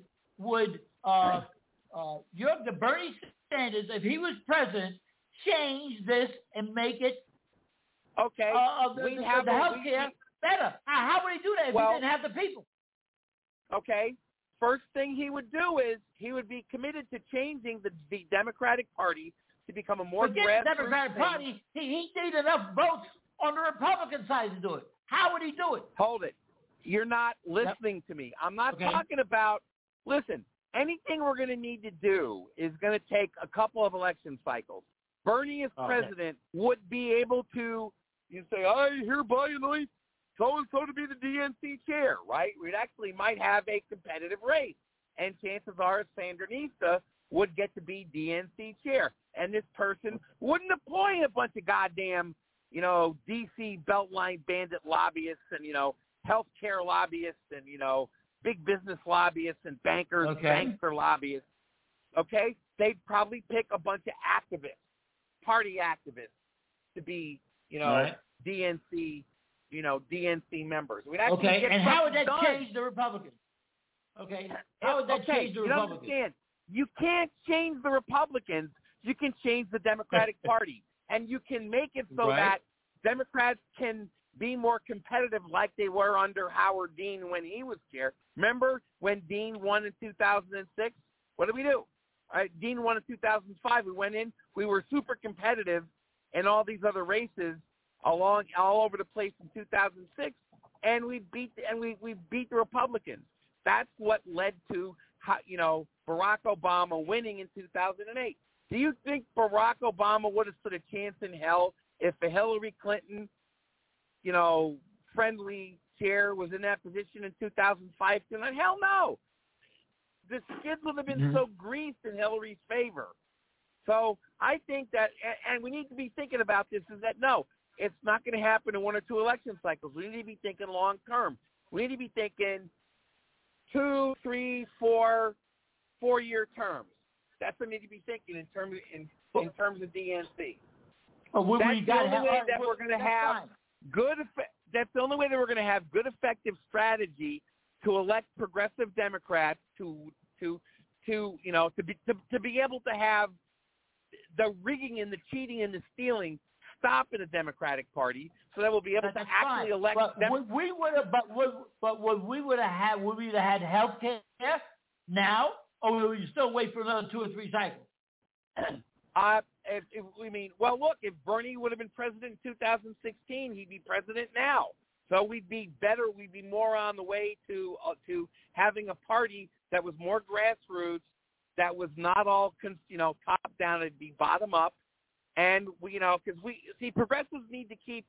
the Bernie Sanders, if he was president, change this and make it the health care better? How would he do that if he didn't have the people? Okay. First thing he would do is he would be committed to changing the Democratic Party to become a more grassroots the Democratic Party, he needed enough votes on the Republican side to do it. How would he do it? Hold it. You're not listening to me. I'm not talking about, listen, anything we're going to need to do is going to take a couple of election cycles. Bernie as president would be able to, you say, I hereby anoint so-and-so to be the DNC chair, right? We actually might have a competitive race. And chances are Sandinista would get to be DNC chair. And this person wouldn't appoint a bunch of goddamn, D.C. Beltline bandit lobbyists and, healthcare lobbyists and, big business lobbyists and bankers, bankster lobbyists. Okay? They'd probably pick a bunch of activists, party activists, to be, DNC, DNC members. We'd actually get and how would that done. change the Republicans? Okay, how would that change the Republicans? Understand, you can't change the Republicans. You can change the Democratic Party, and you can make it so that Democrats can be more competitive like they were under Howard Dean when he was chair. Remember when Dean won in 2006? What did we do? Dean won in 2005. We went in. We were super competitive in all these other races all over the place in 2006, and we beat the Republicans. That's what led to Barack Obama winning in 2008. Do you think Barack Obama would have stood a chance in hell if a Hillary Clinton, friendly chair was in that position in 2005? Hell no. The skids would have been so greased in Hillary's favor. So I think that, and we need to be thinking about this, is that no, it's not going to happen in 1 or 2 election cycles. We need to be thinking long term. We need to be thinking 2, 3, 4-year terms. That's what we need to be thinking in terms of DNC. That's the only way that we're going to have good. That's the only way that we're going to have good, effective strategy to elect progressive Democrats to be able to have the rigging and the cheating and the stealing stop in the Democratic Party, so that we'll be able to actually elect. Would we have had health care now, or would we still wait for another 2 or 3 cycles? Well, look, if Bernie would have been president in 2016, he'd be president now. So we'd be better. We'd be more on the way to having a party that was more grassroots, that was not all top down. It'd be bottom up, and because progressives need to keep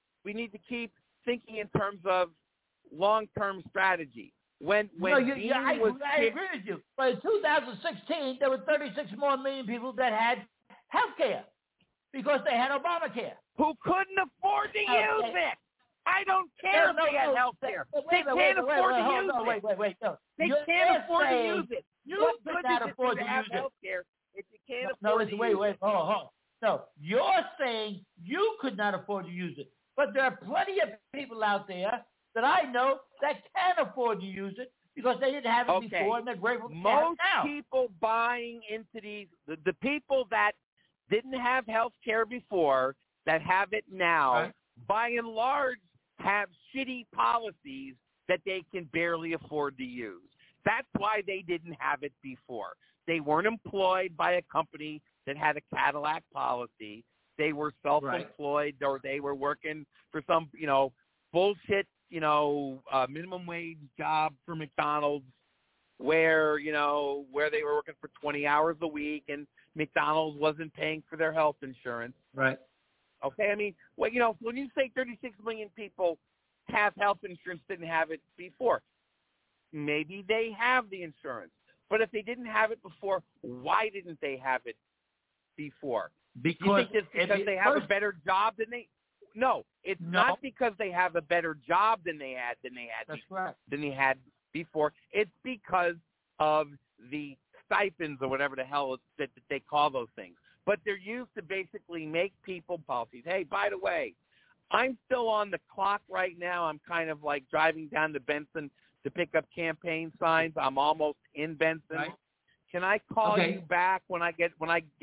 thinking in terms of long-term strategy. I agree with you. But in 2016, there were 36 more million people that had health care because they had Obamacare. Who couldn't afford to use it. I don't care if they had health care. They can't afford to use it. They can't afford to use it. You could not afford to use it. Health care if you can't afford to use it. Wait. Hold on. No, you're saying you could not afford to use it. But there are plenty of people out there that I know that can afford to use it because they didn't have it before and they're grateful to have it now. Most people buying into these, the people that didn't have health care before that have it now, by and large, have shitty policies that they can barely afford to use. That's why they didn't have it before. They weren't employed by a company that had a Cadillac policy. They were self-employed or they were working for some, bullshit, minimum wage job for McDonald's where they were working for 20 hours a week and McDonald's wasn't paying for their health insurance. Right. Okay, when you say 36 million people have health insurance, didn't have it before, maybe they have the insurance. But if they didn't have it before, why didn't they have it before? Because you think it's because they have a better job than they? No, it's not because they have a better job than they had. Than they had before. It's because of the stipends or whatever the hell that they call those things. But they're used to basically make people policies. Hey, by the way, I'm still on the clock right now. I'm kind of like driving down to Benson to pick up campaign signs. I'm almost in Benson. Right. Can I call you back when I get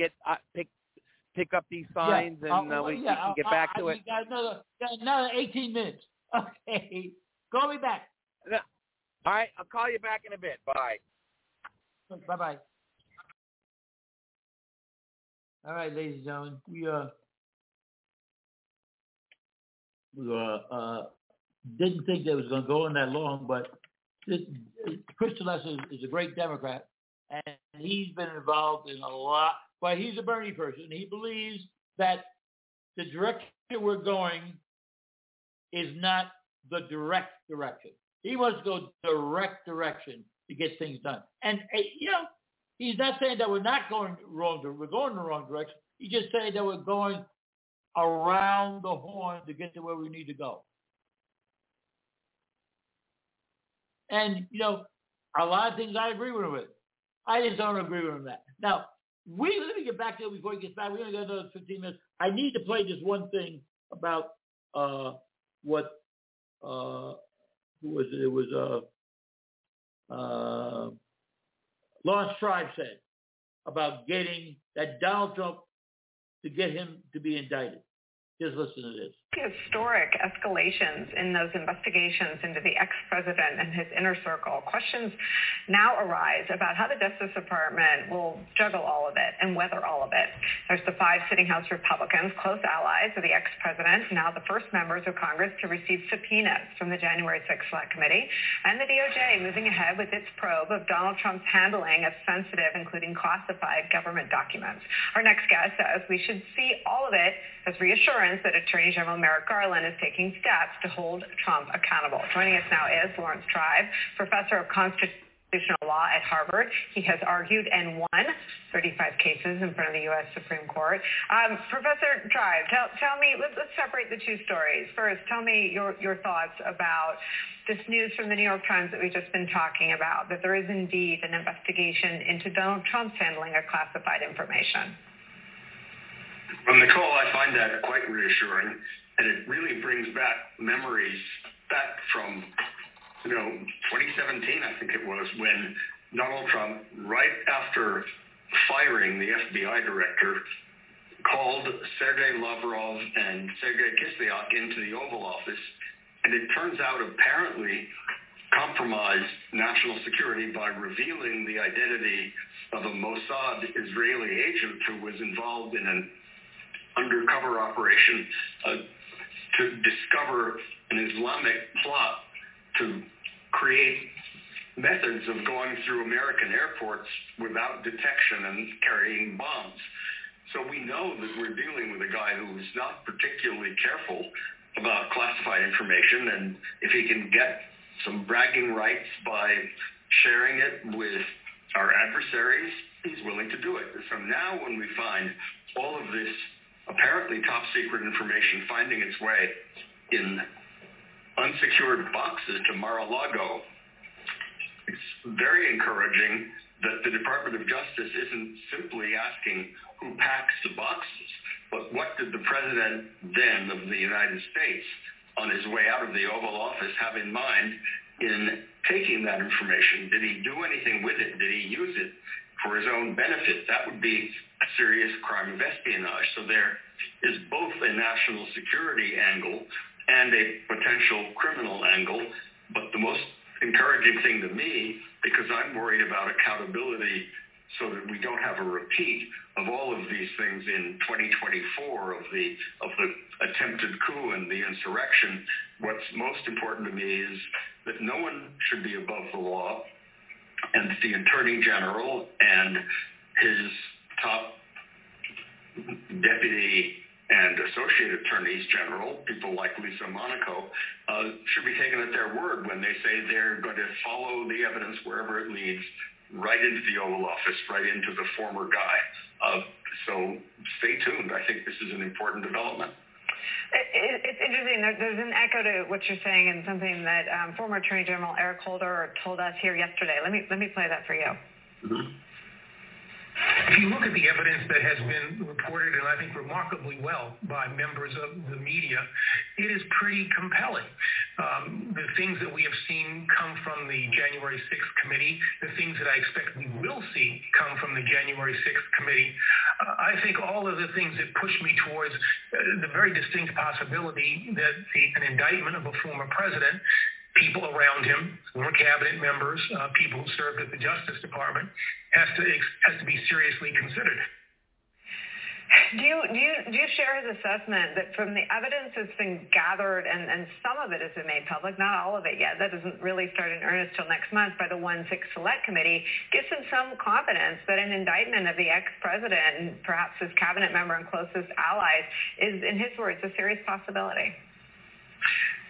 pick up these signs and we can get back to it? Got another 18 minutes. Okay, call me back. All right, I'll call you back in a bit. Bye. Bye. All right, ladies and gentlemen, we didn't think that was going to go on that long, but Chris Chalessa is a great Democrat, and he's been involved in a lot. But he's a Bernie person. He believes that the direction we're going is not the direct direction. He wants to go direct direction to get things done. And, he's not saying that we're not going wrong. We're going in the wrong direction. He's just saying that we're going around the horn to get to where we need to go. And, a lot of things I agree with him with. I just don't agree with him that. Now, let me get back to it before he gets back. We only got another 15 minutes. I need to play just one thing about what, who was it? It was Lawrence Tribe said about getting that Donald Trump to get him to be indicted. Just listen to this. Historic escalations in those investigations into the ex-president and his inner circle. Questions now arise about how the Justice Department will juggle all of it and weather all of it. There's the 5 sitting House Republicans, close allies of the ex-president, now the first members of Congress to receive subpoenas from the January 6th Select Committee, and the DOJ moving ahead with its probe of Donald Trump's handling of sensitive, including classified government documents. Our next guest says we should see all of it as reassurance that Attorney General Merrick Garland is taking steps to hold Trump accountable. Joining us now is Lawrence Tribe, professor of constitutional law at Harvard. He has argued and won 35 cases in front of the U.S. Supreme Court. Professor Tribe, tell me, let's separate the two stories. First, tell me your thoughts about this news from the New York Times that we've just been talking about, that there is indeed an investigation into Donald Trump's handling of classified information. From Nicole, I find that quite reassuring, and it really brings back memories back from, 2017, I think it was, when Donald Trump, right after firing the FBI director, called Sergei Lavrov and Sergei Kislyak into the Oval Office, and it turns out apparently compromised national security by revealing the identity of a Mossad Israeli agent who was involved in an undercover operation to discover an Islamic plot to create methods of going through American airports without detection and carrying bombs. So we know that we're dealing with a guy who's not particularly careful about classified information, and if he can get some bragging rights by sharing it with our adversaries, he's willing to do it. So now when we find all of this apparently top secret information finding its way in unsecured boxes to Mar-a-Lago, it's very encouraging that the Department of Justice isn't simply asking who packs the boxes, but what did the president then of the United States on his way out of the Oval Office have in mind in taking that information? Did he do anything with it? Did he use it for his own benefit? That would be a serious crime of espionage. So there is both a national security angle and a potential criminal angle. But the most encouraging thing to me, because I'm worried about accountability so that we don't have a repeat of all of these things in 2024 of the attempted coup and the insurrection, what's most important to me is that no one should be above the law, and the Attorney General and his top deputy and associate attorneys general, people like Lisa Monaco, should be taken at their word when they say they're going to follow the evidence wherever it leads, right into the Oval Office, right into the former guy. So stay tuned. I think this is an important development. It's interesting. There's an echo to what you're saying, and something that former Attorney General Eric Holder told us here yesterday. Let me play that for you. Mm-hmm. If you look at the evidence that has been reported, and I think remarkably well by members of the media, it is pretty compelling. The things that we have seen come from the January 6th committee, the things that I expect we will see come from the January 6th committee, I think all of the things that push me towards the very distinct possibility that an indictment of a former president, people around him, former cabinet members, people who served at the Justice Department, has to be seriously considered. Do you share his assessment that from the evidence that's been gathered, and some of it has been made public, not all of it yet, that doesn't really start in earnest till next month by the 1-6 Select Committee, gives him some confidence that an indictment of the ex-president and perhaps his cabinet member and closest allies is, in his words, a serious possibility?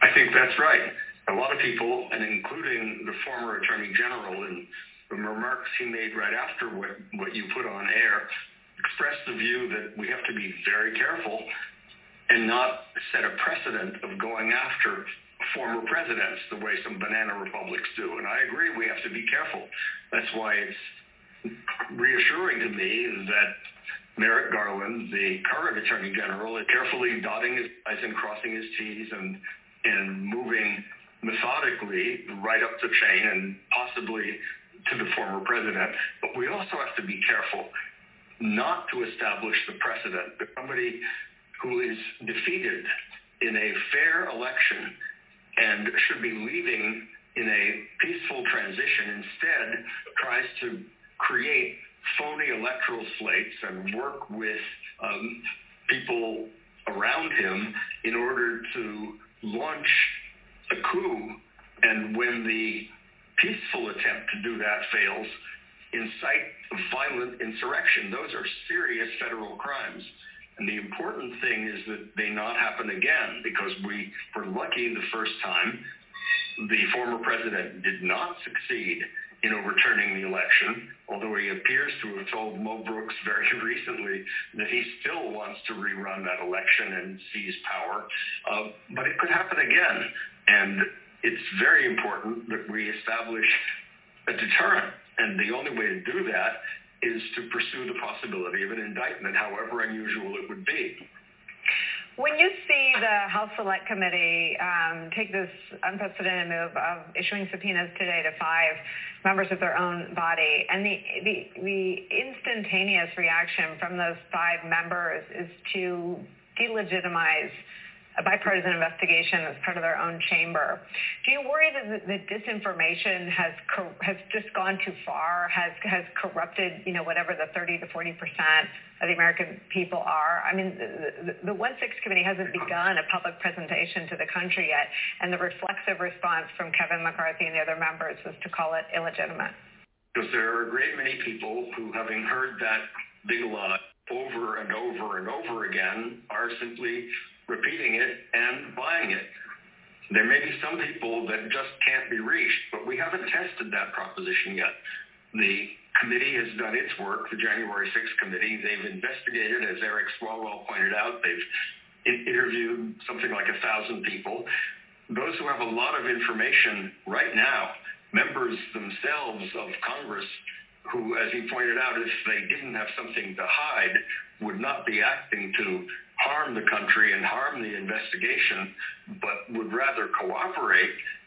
I think that's right. A lot of people, and including the former Attorney General, in the remarks he made right after what you put on air, expressed the view that we have to be very careful and not set a precedent of going after former presidents the way some banana republics do. And I agree, we have to be careful. That's why it's reassuring to me that Merrick Garland, the current Attorney General, is carefully dotting his I's and crossing his T's and moving methodically right up the chain and possibly to the former president. But we also have to be careful not to establish the precedent that somebody who is defeated in a fair election and should be leaving in a peaceful transition instead tries to create phony electoral slates and work with people around him in order to launch a coup, and when the peaceful attempt to do that fails, incite violent insurrection. Those are serious federal crimes. And the important thing is that they not happen again, because we were lucky the first time. The former president did not succeed in overturning the election, although he appears to have told Mo Brooks very recently that he still wants to rerun that election and seize power. But it could happen again. And it's very important that we establish a deterrent. And the only way to do that is to pursue the possibility of an indictment, however unusual it would be. When you see the House Select Committee take this unprecedented move of issuing subpoenas today to 5 members of their own body, and the instantaneous reaction from those 5 members is to delegitimize a bipartisan investigation as part of their own chamber. Do you worry that the disinformation has just gone too far, has corrupted, whatever the 30 to 40% of the American people are? I mean, the 1-6 committee hasn't begun a public presentation to the country yet, and the reflexive response from Kevin McCarthy and the other members was to call it illegitimate. Because there are a great many people who, having heard that big lie over and over and over again, are simply repeating it and buying it. There may be some people that just can't be reached, but we haven't tested that proposition yet. The committee has done its work, the January 6th committee. They've investigated, as Eric Swalwell pointed out. They've interviewed something like 1,000 people. Those who have a lot of information right now, members themselves of Congress, who, as he pointed out, if they didn't have something to hide, would not be acting to harm the country and harm the investigation, but would rather cooperate.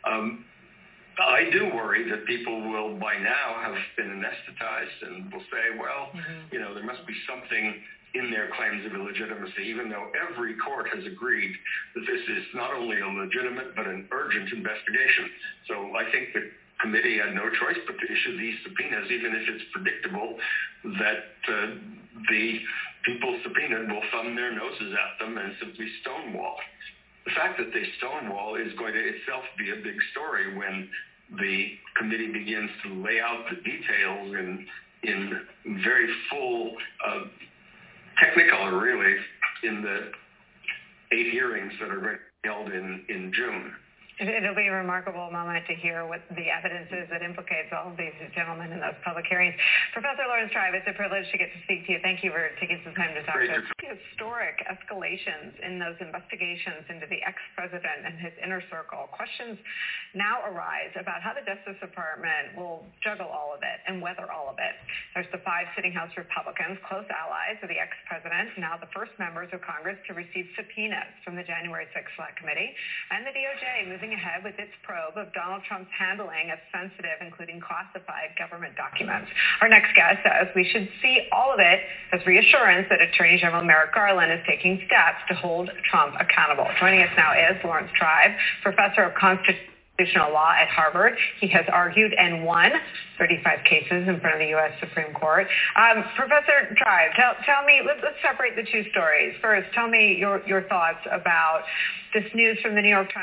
I do worry that people will by now have been anesthetized and will say, well, there must be something in their claims of illegitimacy, even though every court has agreed that this is not only a legitimate but an urgent investigation. So I think the committee had no choice but to issue these subpoenas, even if it's predictable that the people subpoenaed will thumb their noses at them and simply stonewall. The fact that they stonewall is going to itself be a big story when the committee begins to lay out the details in very full technicolor, really, in the 8 hearings that are going to be held in June. It'll be a remarkable moment to hear what the evidence is that implicates all of these gentlemen in those public hearings. Professor Lawrence Tribe, it's a privilege to get to speak to you. Thank you for taking some time to talk to us. Historic escalations in those investigations into the ex-president and his inner circle. Questions now arise about how the Justice Department will juggle all of it and weather all of it. There's the 5 sitting House Republicans, close allies of the ex-president, now the first members of Congress to receive subpoenas from the January 6th Select Committee, and the DOJ moving ahead with its probe of Donald Trump's handling of sensitive, including classified government documents. Our next guest says we should see all of it as reassurance that Attorney General Merrick Garland is taking steps to hold Trump accountable. Joining us now is Lawrence Tribe, professor of constitutional law at Harvard. He has argued and won 35 cases in front of the U.S. Supreme Court. Professor Tribe, tell me, let's separate the two stories. First, tell me your thoughts about this news from the New York Times.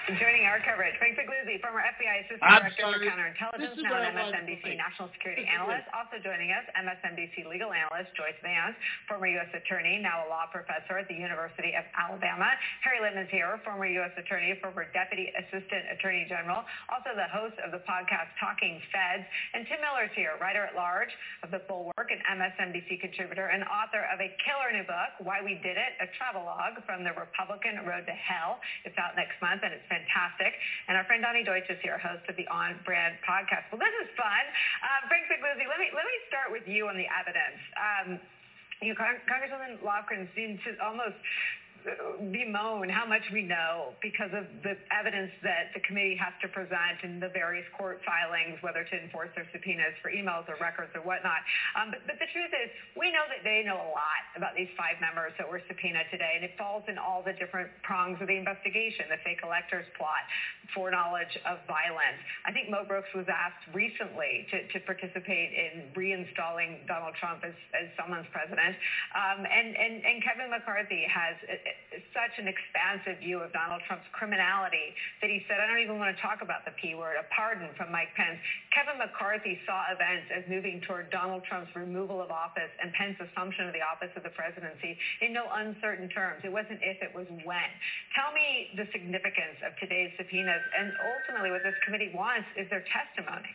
Joining our coverage, Frank Figliuzzi, former FBI Assistant Director for Counterintelligence, now an MSNBC National Security Analyst. Also joining us, MSNBC legal analyst Joyce Vance, former U.S. Attorney, now a law professor at the University of Alabama. Harry Litman's here, former U.S. Attorney, former Deputy Assistant Attorney General, also the host of the podcast Talking Feds. And Tim Miller's here, writer-at-large of The Bulwark, an MSNBC contributor, and author of a killer new book, Why We Did It, a travelogue from the Republican Road to Hell. It's out next month, and it's fantastic. And our friend Donnie Deutsch is here, host of the On Brand podcast. Well, this is fun. Frank Figliuzzi, let me start with you on the evidence. Congresswoman Loughran seemed to almost bemoan how much we know because of the evidence that the committee has to present in the various court filings, whether to enforce their subpoenas for emails or records or whatnot. But the truth is, we know that they know a lot about these 5 members that were subpoenaed today, and it falls in all the different prongs of the investigation, the fake electors plot, foreknowledge of violence. I think Mo Brooks was asked recently to participate in reinstalling Donald Trump as someone's president. And Kevin McCarthy has such an expansive view of Donald Trump's criminality that he said, I don't even want to talk about the P word, a pardon from Mike Pence. Kevin McCarthy saw events as moving toward Donald Trump's removal of office and Pence's assumption of the office of the presidency in no uncertain terms. It wasn't if, it was when. Tell me the significance of today's subpoenas, and ultimately what this committee wants is their testimony.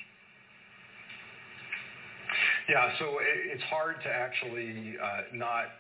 Yeah, so it's hard to actually not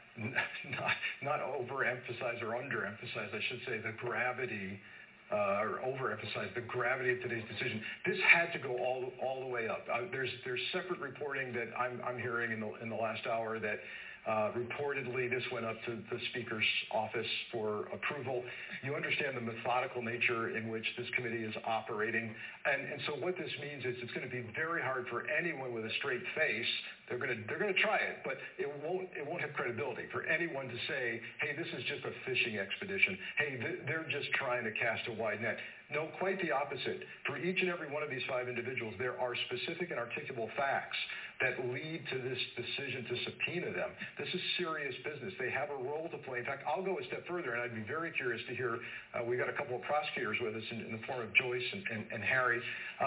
overemphasize or underemphasize, I should say, the gravity or overemphasize the gravity of today's decision. This had to go all the way up. There's separate reporting that I'm hearing in the last hour that reportedly this went up to the Speaker's office for approval. You understand the methodical nature in which this committee is operating. And so what this means is it's going to be very hard for anyone with a straight face. They're going to try it, but it won't have credibility for anyone to say, hey, this is just a fishing expedition. Hey, they're just trying to cast a wide net. No, quite the opposite. For each and every one of these 5 individuals, there are specific and articulable facts that lead to this decision to subpoena them. This is serious business. They have a role to play. In fact, I'll go a step further, and I'd be very curious to hear, we got a couple of prosecutors with us in the form of Joyce and Harry.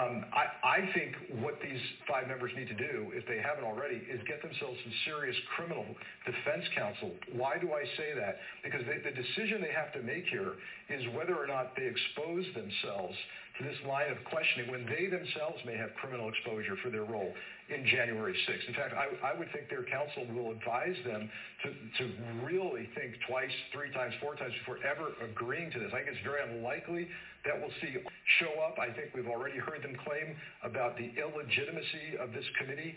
I think what these 5 members need to do, if they haven't already, is get themselves some serious criminal defense counsel. Why do I say that? Because the decision they have to make here is whether or not they expose themselves to this line of questioning when they themselves may have criminal exposure for their role in January 6th. In fact, I would think their counsel will advise them to really think twice, 3 times, 4 times before ever agreeing to this. I think it's very unlikely that we'll see show up. I think we've already heard them claim about the illegitimacy of this committee,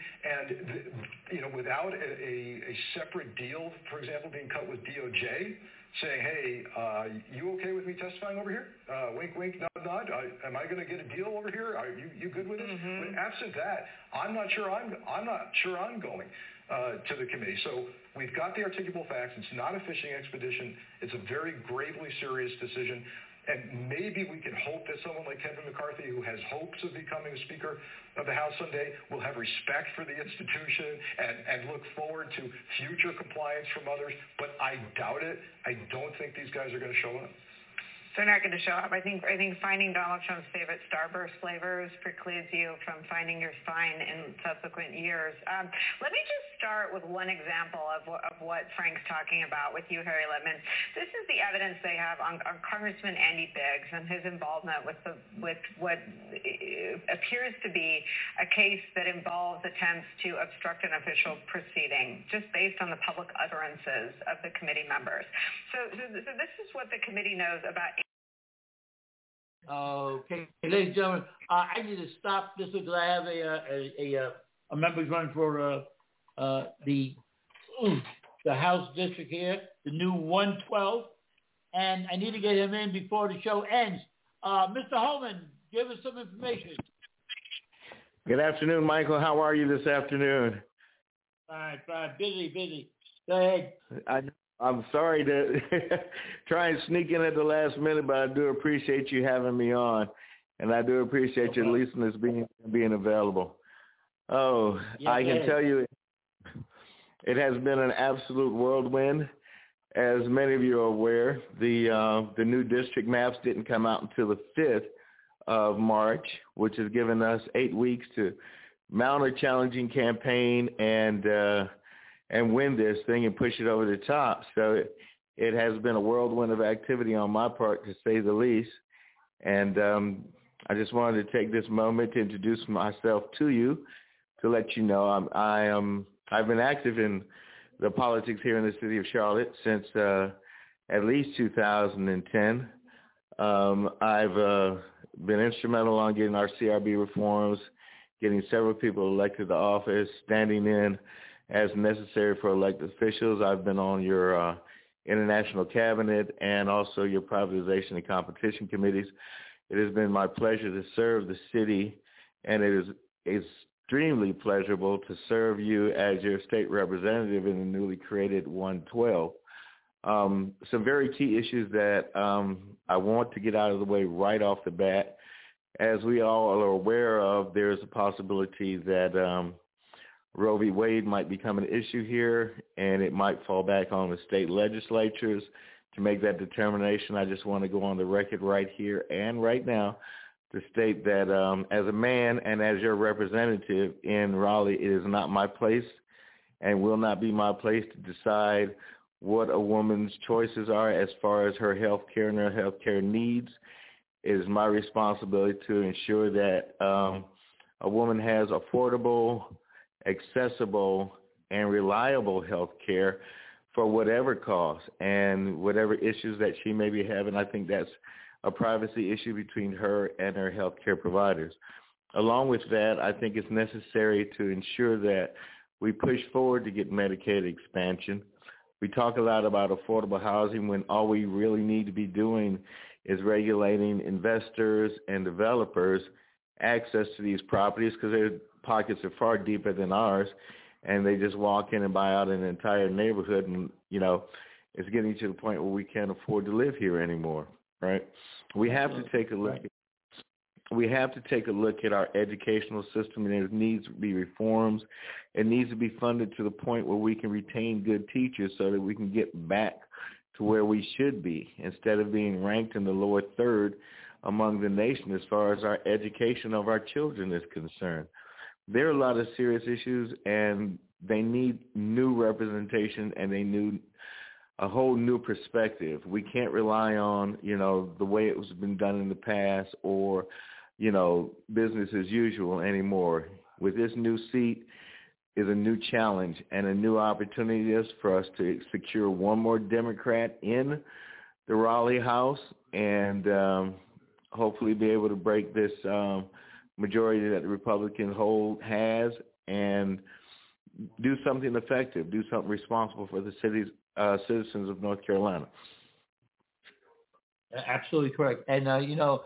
and without a separate deal, for example, being cut with DOJ, saying, hey, you okay with me testifying over here? Wink, wink, nod, nod. Am I going to get a deal over here? Are you good with this? But absent that, I'm not sure I'm going to the committee. So we've got the articulable facts. It's not a fishing expedition. It's a very gravely serious decision. And maybe we can hope that someone like Kevin McCarthy, who has hopes of becoming a Speaker of the House someday, will have respect for the institution and look forward to future compliance from others. But I doubt it. I don't think these guys are going to show up. They're not going to show up. I think finding Donald Trump's favorite Starburst flavors precludes you from finding your spine in subsequent years. Let me just start with one example of what Frank's talking about with you, Harry Litman. This is the evidence they have on Congressman Andy Biggs and his involvement with what appears to be a case that involves attempts to obstruct an official proceeding, just based on the public utterances of the committee members. So this is what the committee knows about. Okay, ladies and gentlemen, I need to stop this because I have a member running for the House district here, the new 112, and I need to get him in before the show ends. Mr. Holman, give us some information. Good afternoon, Michael. How are you this afternoon? Fine. Busy. Go ahead. I'm sorry to try and sneak in at the last minute, but I do appreciate you having me on, and I do appreciate your listeners being available. Oh, yes, I can tell you it has been an absolute whirlwind, as many of you are aware, the new district maps didn't come out until the 5th of March, which has given us 8 weeks to mount a challenging campaign and win this thing and push it over the top. So it has been a whirlwind of activity on my part, to say the least. And I just wanted to take this moment to introduce myself to you, to let you know I've been active in the politics here in the city of Charlotte since at least 2010. I've been instrumental on getting our CRB reforms, getting several people elected to office, standing in as necessary for elected officials. I've been on your international cabinet and also your privatization and competition committees. It has been my pleasure to serve the city, and it is extremely pleasurable to serve you as your state representative in the newly created 112. Some very key issues that I want to get out of the way right off the bat. As we all are aware of, there's a possibility that Roe v. Wade might become an issue here, and it might fall back on the state legislatures to make that determination. I just want to go on the record right here and right now to state that as a man and as your representative in Raleigh, it is not my place and will not be my place to decide what a woman's choices are as far as her health care and her health care needs. It is my responsibility to ensure that a woman has affordable, accessible, and reliable health care for whatever cost and whatever issues that she may be having. I think that's a privacy issue between her and her health care providers. Along with that, I think it's necessary to ensure that we push forward to get Medicaid expansion. We talk a lot about affordable housing when all we really need to be doing is regulating investors and developers access to these properties, because their pockets are far deeper than ours, and they just walk in and buy out an entire neighborhood, and, you know, it's getting to the point where we can't afford to live here anymore, right? We have to take a look at our educational system, and there needs to be reforms. It needs to be funded to the point where we can retain good teachers so that we can get back to where we should be, instead of being ranked in the lower third among the nation as far as our education of our children is concerned. There are a lot of serious issues, and they need new representation, and they need a whole new perspective. We can't rely on, you know, the way it was been done in the past, or, you know, business as usual anymore. With this new seat is a new challenge and a new opportunity for us to secure one more Democrat in the Raleigh House, and hopefully be able to break this majority that the Republican hold has, and do something effective, do something responsible for the city's citizens of North Carolina. Absolutely correct. And, you know,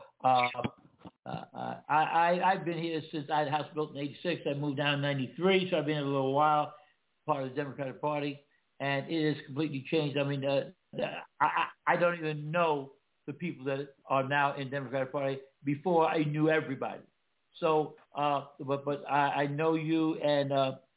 I've been here since I had a house built in 86. I moved down in 93, so I've been here a little while, part of the Democratic Party, and it has completely changed. I mean, I don't even know the people that are now in the Democratic Party. Before, I knew everybody. So, but I know you, and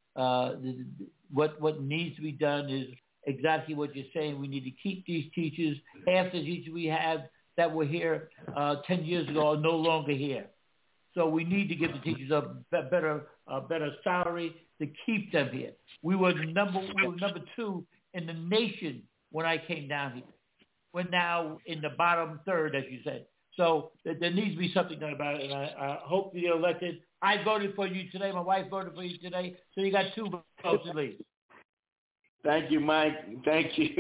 what needs to be done is exactly what you're saying. We need to keep these teachers. Half the teachers we had that were here 10 years ago are no longer here. So we need to give the teachers a better salary to keep them here. We were number 2 in the nation when I came down here. We're now in the bottom third, as you said. So there needs to be something done about it, and I hope you get elected. I voted for you today. My wife voted for you today. So you got 2 votes at least. Thank you, Mike. Thank you.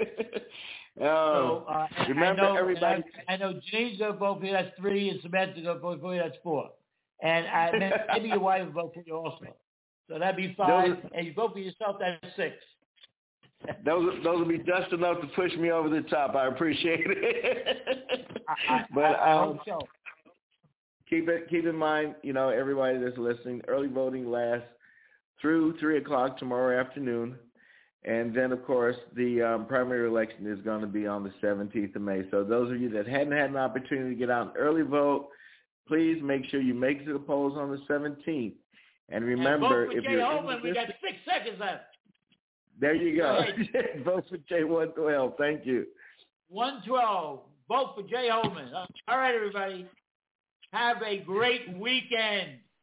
Remember, everybody. I know Jane's going to vote for you. That's 3, and Samantha's going to vote for you. That's 4. And maybe your wife will vote for you also. So that'd be 5. And you vote for yourself, that's 6. Those will be just enough to push me over the top. I appreciate it. I hope so. Keep in mind, you know, everybody that's listening, early voting lasts through 3 o'clock tomorrow afternoon. And then, of course, the primary election is going to be on the 17th of May. So those of you that hadn't had an opportunity to get out and early vote, please make sure you make it to the polls on the 17th. And remember, if you're Holman, we got 6 seconds left. There you go. Vote for J112. Thank you. 112. Vote for Jay Holman. All right, everybody. Have a great weekend.